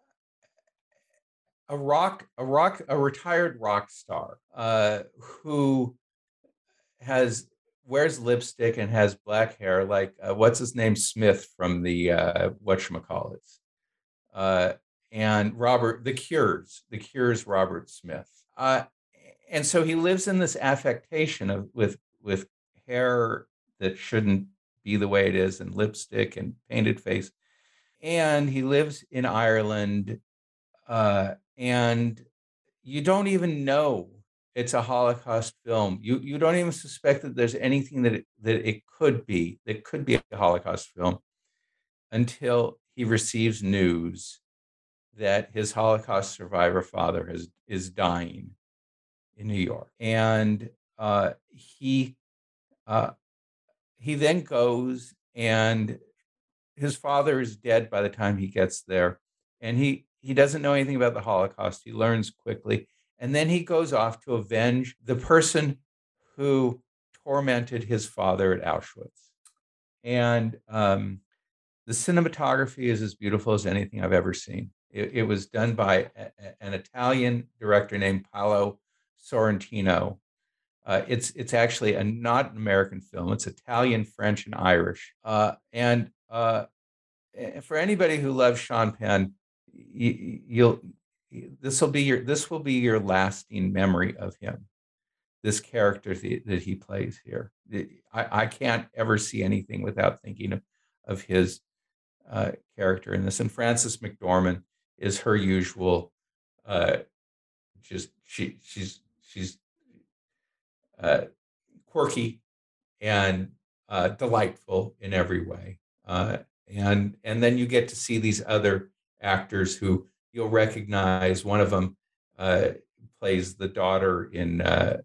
a rock a rock a retired rock star uh, who has wears lipstick and has black hair, like uh, what's his name, Smith from the uh, whatchamacallits, uh, and Robert the Cure's the Cure's Robert Smith, uh, and so he lives in this affectation of with with hair that shouldn't be the way it is, and lipstick and painted face, and he lives in Ireland, uh, and you don't even know it's a Holocaust film. You you don't even suspect that there's anything that it, that it could be that could be a Holocaust film until he receives news that his Holocaust survivor father has is dying in New York, and uh, he uh, he then goes and his father is dead by the time he gets there, and he he doesn't know anything about the Holocaust. He learns quickly, and then he goes off to avenge the person who tormented his father at Auschwitz. And um, the cinematography is as beautiful as anything I've ever seen. It, it was done by a, a, an Italian director named Paolo Sorrentino. Uh, it's it's actually a not an American film. It's Italian, French, and Irish. Uh, and uh, for anybody who loves Sean Penn, you, you'll this will be your this will be your lasting memory of him. This character th- that he plays here, I, I can't ever see anything without thinking of, of his uh, character in this. And Frances McDormand is her usual, uh, just she she's she's uh, quirky and uh, delightful in every way. Uh, and and then you get to see these other actors who you'll recognize. One of them uh, plays the daughter in uh,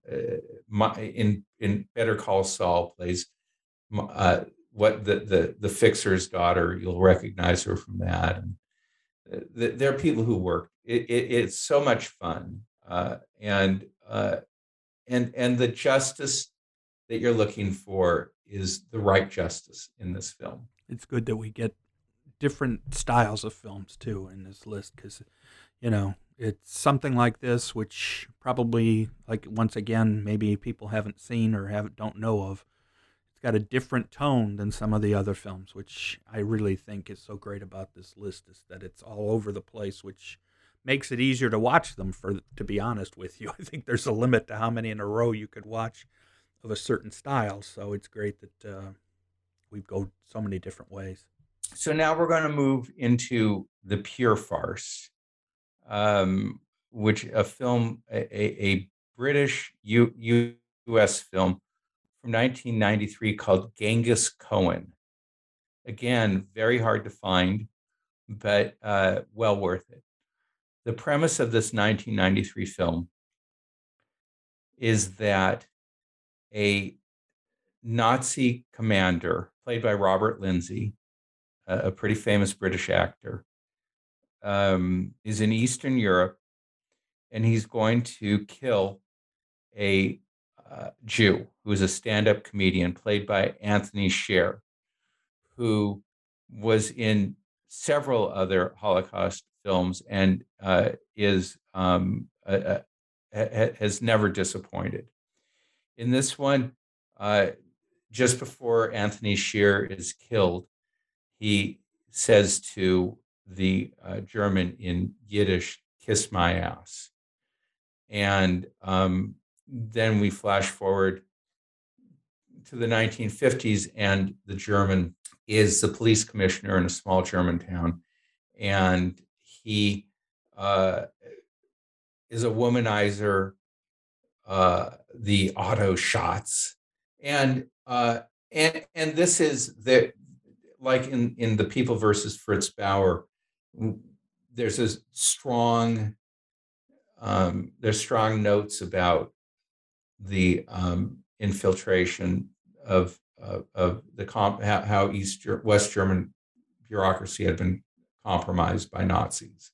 in in Better Call Saul. Plays uh, what the, the the fixer's daughter. You'll recognize her from that. And th- there are people who work. It, it, it's so much fun, uh, and uh, and and the justice that you're looking for is the right justice in this film. It's good that we get different styles of films too in this list, because, you know, it's something like this, which probably, like, once again, maybe people haven't seen or haven't don't know of. It's got a different tone than some of the other films, which I really think is so great about this list, is that it's all over the place, which makes it easier to watch them. For to be honest with you, I think there's a limit to how many in a row you could watch of a certain style. So it's great that uh, we go so many different ways. So now we're going to move into the pure farce, um, which a film, a, a British U, U S film from nineteen ninety-three called Genghis Cohen. Again, very hard to find, but uh, well worth it. The premise of this nineteen ninety-three film is that a Nazi commander, played by Robert Lindsay, a pretty famous British actor, um, is in Eastern Europe, and he's going to kill a uh, Jew who is a stand-up comedian played by Anthony Sher, who was in several other Holocaust films and uh, is um, a, a, has never disappointed. In this one, uh, just before Anthony Sher is killed, he says to the uh, German in Yiddish, "Kiss my ass." And um, then we flash forward to the nineteen fifties, and the German is the police commissioner in a small German town. And he uh, is a womanizer, uh, the auto shots. And, uh, and, and this is the, like in, in The People versus Fritz Bauer, there's a strong, um, there's strong notes about the um, infiltration of, of, of the comp, how, how East West German bureaucracy had been compromised by Nazis.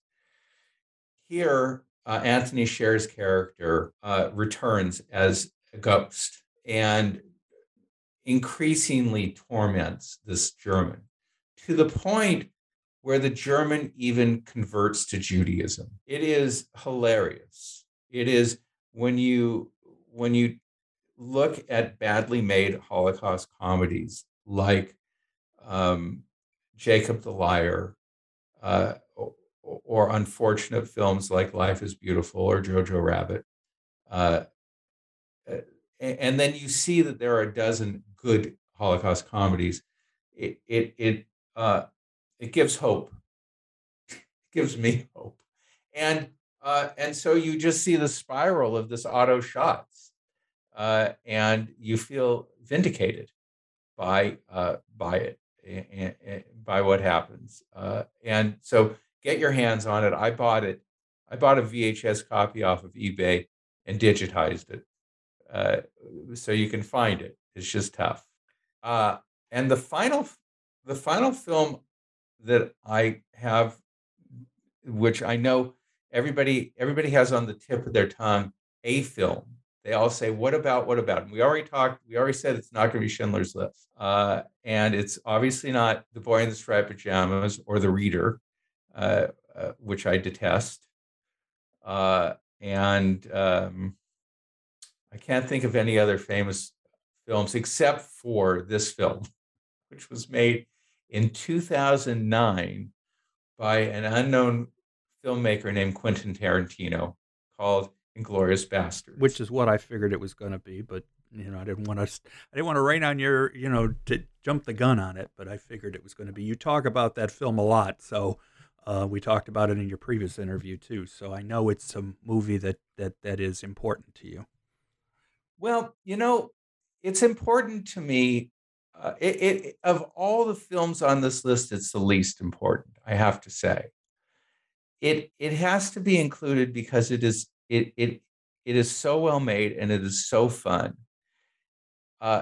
Here, uh, Anthony Sher's character uh, returns as a ghost and increasingly torments this German, to the point where the German even converts to Judaism. It is hilarious. It is, when you when you look at badly made Holocaust comedies like um, Jacob the Liar, uh, or, or unfortunate films like Life is Beautiful or Jojo Rabbit, uh, and then you see that there are a dozen good Holocaust comedies. It it it uh, it gives hope. It gives me hope, and uh, and so you just see the spiral of this auto shots, uh, and you feel vindicated by uh, by it, and, and by what happens. Uh, and so get your hands on it. I bought it. I bought a V H S copy off of eBay and digitized it. Uh, so you can find it. It's just tough. Uh, and the final, the final film that I have, which I know everybody everybody has on the tip of their tongue, a film. They all say, "What about? What about?" And we already talked. We already said it's not going to be Schindler's List, uh, and it's obviously not The Boy in the Striped Pajamas or The Reader, uh, uh, which I detest. Uh, and um, I can't think of any other famous films except for this film, which was made in two thousand nine by an unknown filmmaker named Quentin Tarantino, called Inglourious Basterds. Which is what I figured it was going to be, but you know, I didn't want to. I didn't want to rain on your, you know, to jump the gun on it. But I figured it was going to be. You talk about that film a lot, so uh, we talked about it in your previous interview too. So I know it's a movie that that that is important to you. Well, you know, it's important to me. Uh, it, it of all the films on this list, it's the least important, I have to say. It it has to be included because it is it it it is so well made and it is so fun. Uh,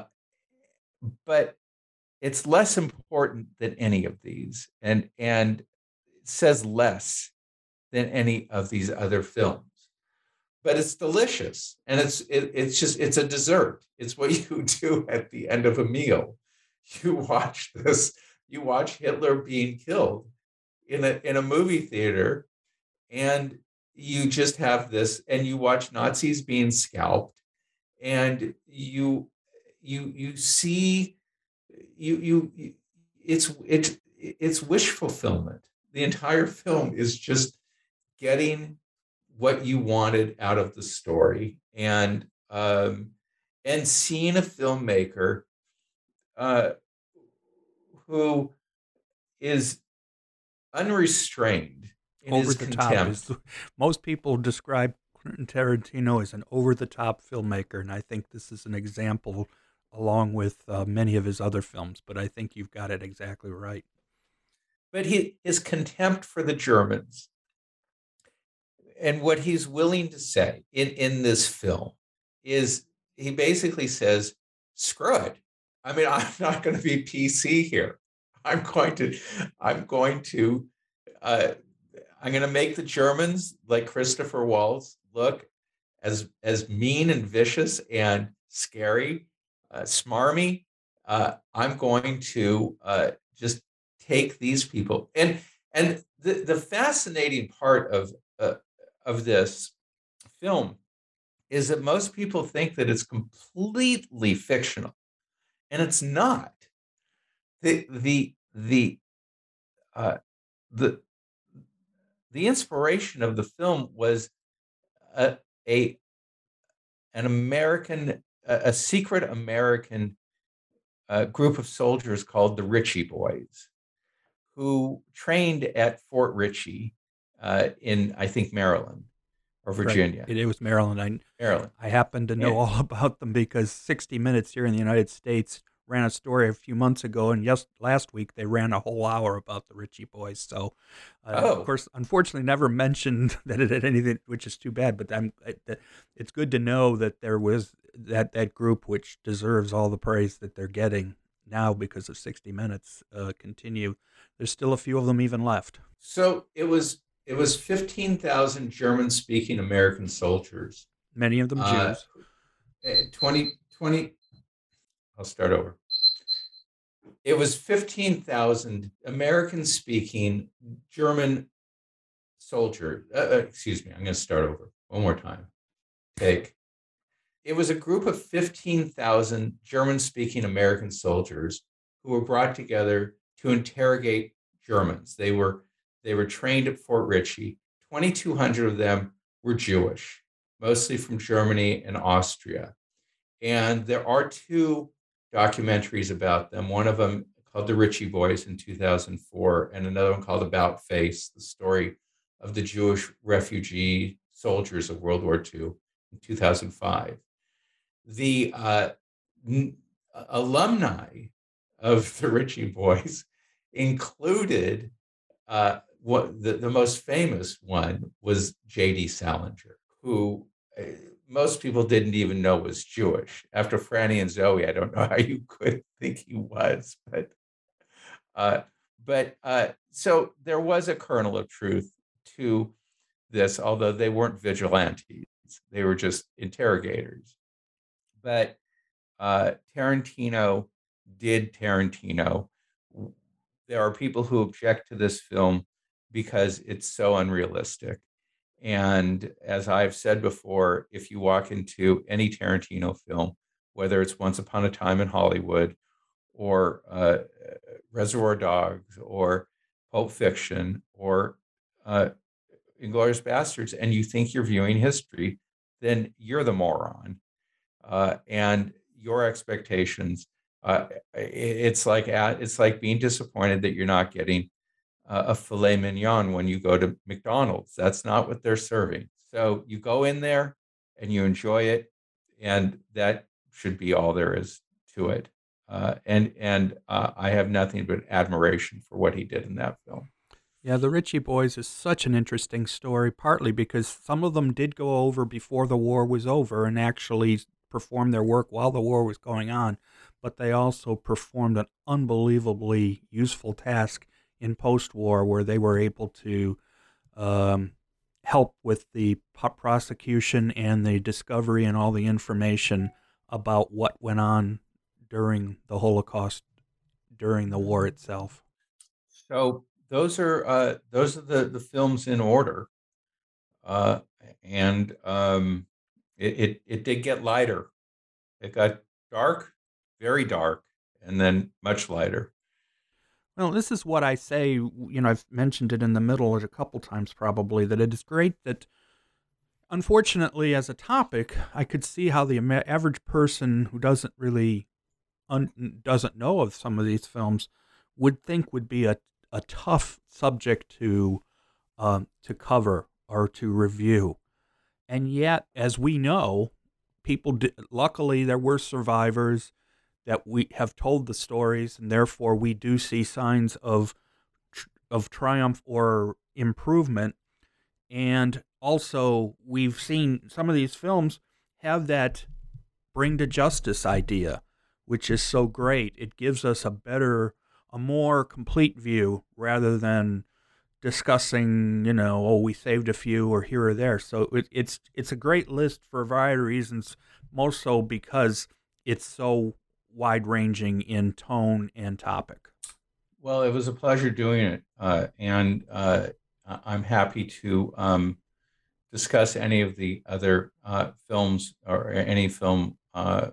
but it's less important than any of these, and and it says less than any of these other films. But it's delicious, and it's it, it's just it's a dessert. It's what you do at the end of a meal. You watch this. You watch Hitler being killed in a in a movie theater, and you just have this, and you watch Nazis being scalped, and you you you see you you, you it's it's it's wish fulfillment. The entire film is just getting what you wanted out of the story, and um, and seeing a filmmaker uh, who is unrestrained in Over his the contempt. top is most people describe Quentin Tarantino as an over-the-top filmmaker, and I think this is an example, along with uh, many of his other films. But I think you've got it exactly right. But he, his contempt for the Germans, and what he's willing to say in, in this film is he basically says, screw it. I mean, I'm not going to be P C here. I'm going to, I'm going to, uh, I'm going to make the Germans, like Christopher Waltz, look as as mean and vicious and scary, uh, smarmy. Uh, I'm going to uh, just take these people. And and the the fascinating part of uh, of this film is that most people think that it's completely fictional, and it's not. The the the uh, the the inspiration of the film was a, a an American, a, a secret American uh, group of soldiers called the Ritchie Boys, who trained at Fort Ritchie uh, in, I think, Maryland or Virginia. Right. It, it was Maryland. I, Maryland. I happen to know Yeah. all about them because sixty minutes here in the United States ran a story a few months ago, and yes, last week they ran a whole hour about the Ritchie Boys. So, uh, Oh. of course, unfortunately, never mentioned that it had anything, which is too bad. But I'm, it, it's good to know that there was that that group, which deserves all the praise that they're getting now because of sixty minutes, uh, continue. There's still a few of them even left. So it was it was fifteen thousand German-speaking American soldiers. Many of them Uh, Jews. twenty, twenty, I'll start over. It was fifteen thousand American-speaking German soldiers. Uh, uh, excuse me, I'm going to start over one more time. Take. It was a group of fifteen thousand German-speaking American soldiers who were brought together to interrogate Germans. They were they were trained at Fort Ritchie. twenty-two hundred of them were Jewish, mostly from Germany and Austria. And there are two documentaries about them. One of them called The Ritchie Boys in two thousand four, and another one called About Face, the story of the Jewish refugee soldiers of World War Two in two thousand five. The uh, n- alumni of the Ritchie Boys included uh, what the, the most famous one was J D Salinger, who uh, most people didn't even know was Jewish. After Franny and Zoe, I don't know how you could think he was, but uh, but uh, so there was a kernel of truth to this, although they weren't vigilantes. They were just interrogators. But uh, Tarantino did Tarantino. There are people who object to this film because it's so unrealistic. And as I've said before, if you walk into any Tarantino film, whether it's Once Upon a Time in Hollywood or uh, Reservoir Dogs or Pulp Fiction or uh, Inglourious Bastards, and you think you're viewing history, then you're the moron. Uh, and your expectations, uh, it's like it's like being disappointed that you're not getting uh, a filet mignon when you go to McDonald's. That's not what they're serving. So you go in there and you enjoy it, and that should be all there is to it. Uh, and and uh, I have nothing but admiration for what he did in that film. Yeah, the Ritchie Boys is such an interesting story, partly because some of them did go over before the war was over and actually performed their work while the war was going on, but they also performed an unbelievably useful task in post-war where they were able to um, help with the prosecution and the discovery and all the information about what went on during the Holocaust, during the war itself. So those are uh, those are the, the films in order, uh, and um, it, it it did get lighter. It got dark, very dark, and then much lighter. Well, this is what I say, you know, I've mentioned it in the middle a couple times probably, that it is great that, unfortunately, as a topic, I could see how the average person who doesn't really, un- doesn't know of some of these films would think would be a, a tough subject to, um, to cover or to review. And yet, as we know, people, did, luckily there were survivors that we have told the stories, and therefore we do see signs of of triumph or improvement. And also, we've seen some of these films have that bring to justice idea, which is so great. It gives us a better, a more complete view rather than discussing, you know, oh, we saved a few or here or there. So it, it's it's a great list for a variety of reasons, most so because it's so wide-ranging in tone and topic. Well, it was a pleasure doing it, uh, and uh, I'm happy to um, discuss any of the other uh, films or any film uh,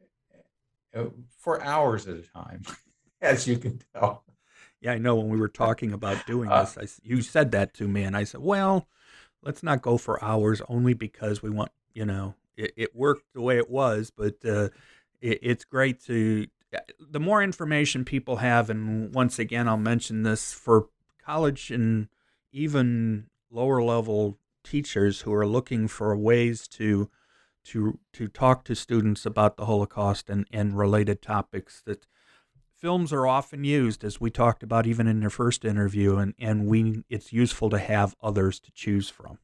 for hours at a time, as you can tell. Yeah, I know when we were talking about doing this, I, you said that to me, and I said, well, let's not go for hours only because we want, you know, it, it worked the way it was, but uh, it, it's great to, the more information people have, and once again, I'll mention this for college and even lower level teachers who are looking for ways to to to talk to students about the Holocaust and, and related topics, that films are often used, as we talked about even in your first interview, and, and we it's useful to have others to choose from.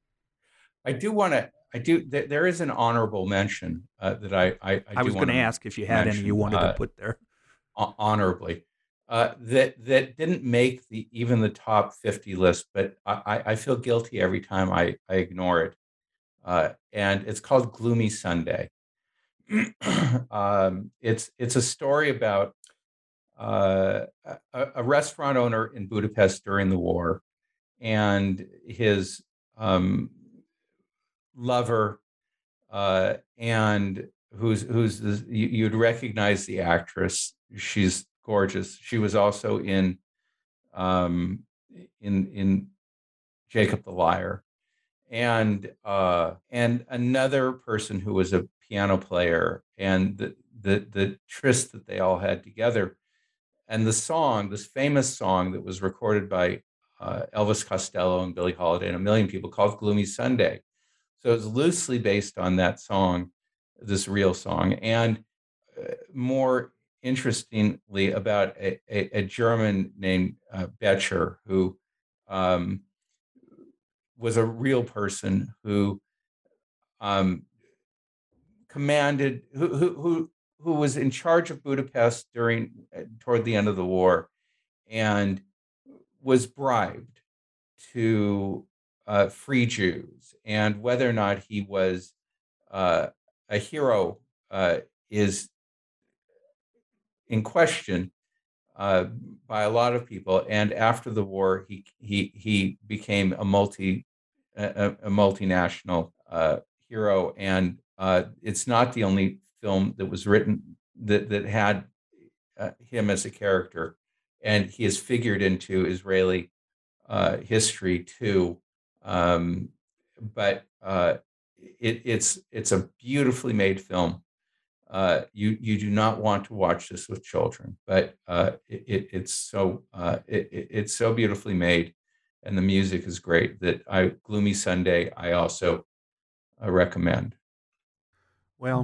I do want to, I do, th- there is an honorable mention uh, that I, I, I, I was going to ask if you had mention, any you wanted uh, to put there. Honorably. Uh, that that didn't make the even the top fifty list, but I, I feel guilty every time I, I ignore it. Uh, and it's called Gloomy Sunday. um, it's it's a story about uh, a, a restaurant owner in Budapest during the war, and his um, lover, uh, and who's who's this, you, you'd recognize the actress. She's gorgeous. She was also in um, in in Jacob the Liar, and uh, and another person who was a piano player, and the the the tryst that they all had together, and the song, this famous song that was recorded by uh, Elvis Costello and Billie Holiday and a million people, called Gloomy Sunday. So it's loosely based on that song, this real song, and uh, more interestingly about a, a, a German named uh, Becher, who um, was a real person who um, commanded, who, who who who was in charge of Budapest during toward the end of the war, and was bribed to uh, free Jews, and whether or not he was uh, a hero uh, is in question uh, by a lot of people. And after the war, he he he became a multi a, a multinational uh, hero, and uh, it's not the only film that was written that that had uh, him as a character, and he is figured into Israeli uh, history too. Um, but uh, it, it's it's a beautifully made film. Uh, you you do not want to watch this with children, but uh, it, it, it's so uh, it, it's so beautifully made, and the music is great. That I Gloomy Sunday I also uh, recommend. Well,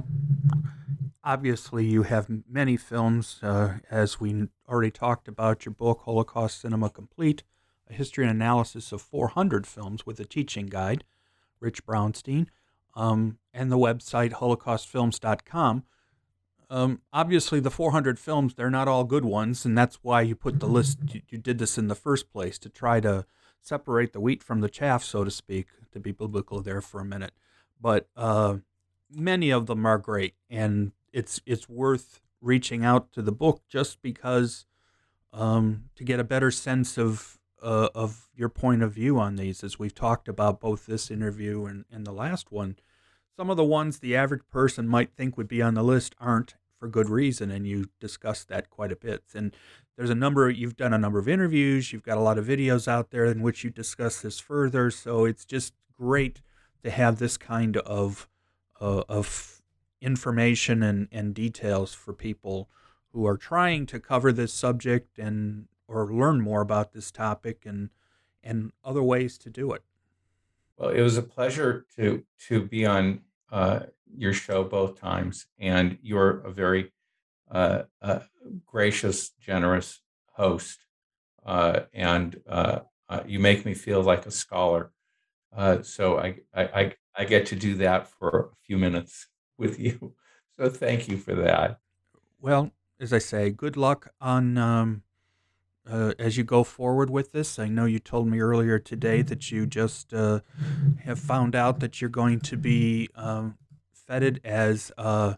obviously you have many films, uh, as we already talked about. Your book, Holocaust Cinema Complete, a history and analysis of four hundred films with a teaching guide, Rich Brownstein, um, and the website holocaust films dot com. Um, obviously, the four hundred films, they're not all good ones, and that's why you put the list, you, you did this in the first place, to try to separate the wheat from the chaff, so to speak, to be biblical there for a minute. But uh, many of them are great, and it's it's worth reaching out to the book just because um, to get a better sense of uh, of your point of view on these, as we've talked about both this interview and, and the last one. Some of the ones the average person might think would be on the list aren't, for good reason, and you discussed that quite a bit. And there's a number, you've done a number of interviews, you've got a lot of videos out there in which you discuss this further, so it's just great to have this kind of uh, of information and, and details for people who are trying to cover this subject and or learn more about this topic and and other ways to do it. Well, it was a pleasure to to be on uh, your show both times, and you're a very uh, uh, gracious, generous host, uh, and uh, uh, you make me feel like a scholar. Uh, so I, I I I get to do that for a few minutes with you. So thank you for that. Well, as I say, good luck on um, uh, as you go forward with this. I know you told me earlier today that you just uh, have found out that you're going to be um, feted as uh,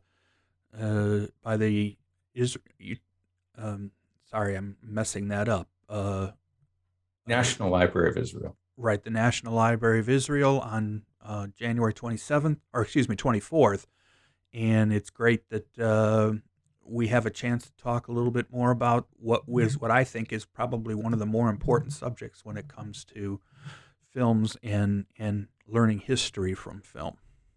uh, by the Israel. Um, sorry, I'm messing that up. Uh, National Library of Israel. Right, the National Library of Israel on uh, January twenty-seventh, or excuse me, twenty-fourth. And it's great that uh, we have a chance to talk a little bit more about what was what I think is probably one of the more important subjects when it comes to films and and learning history from film.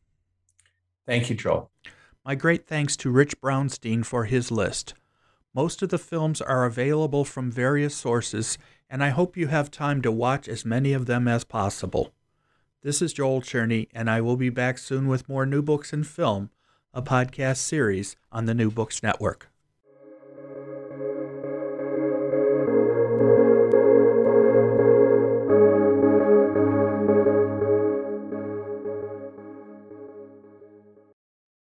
Thank you, Joel. My great thanks to Rich Brownstein for his list. Most of the films are available from various sources, and I hope you have time to watch as many of them as possible. This is Joel Cherney, and I will be back soon with more New Books in Film, a podcast series on the New Books Network.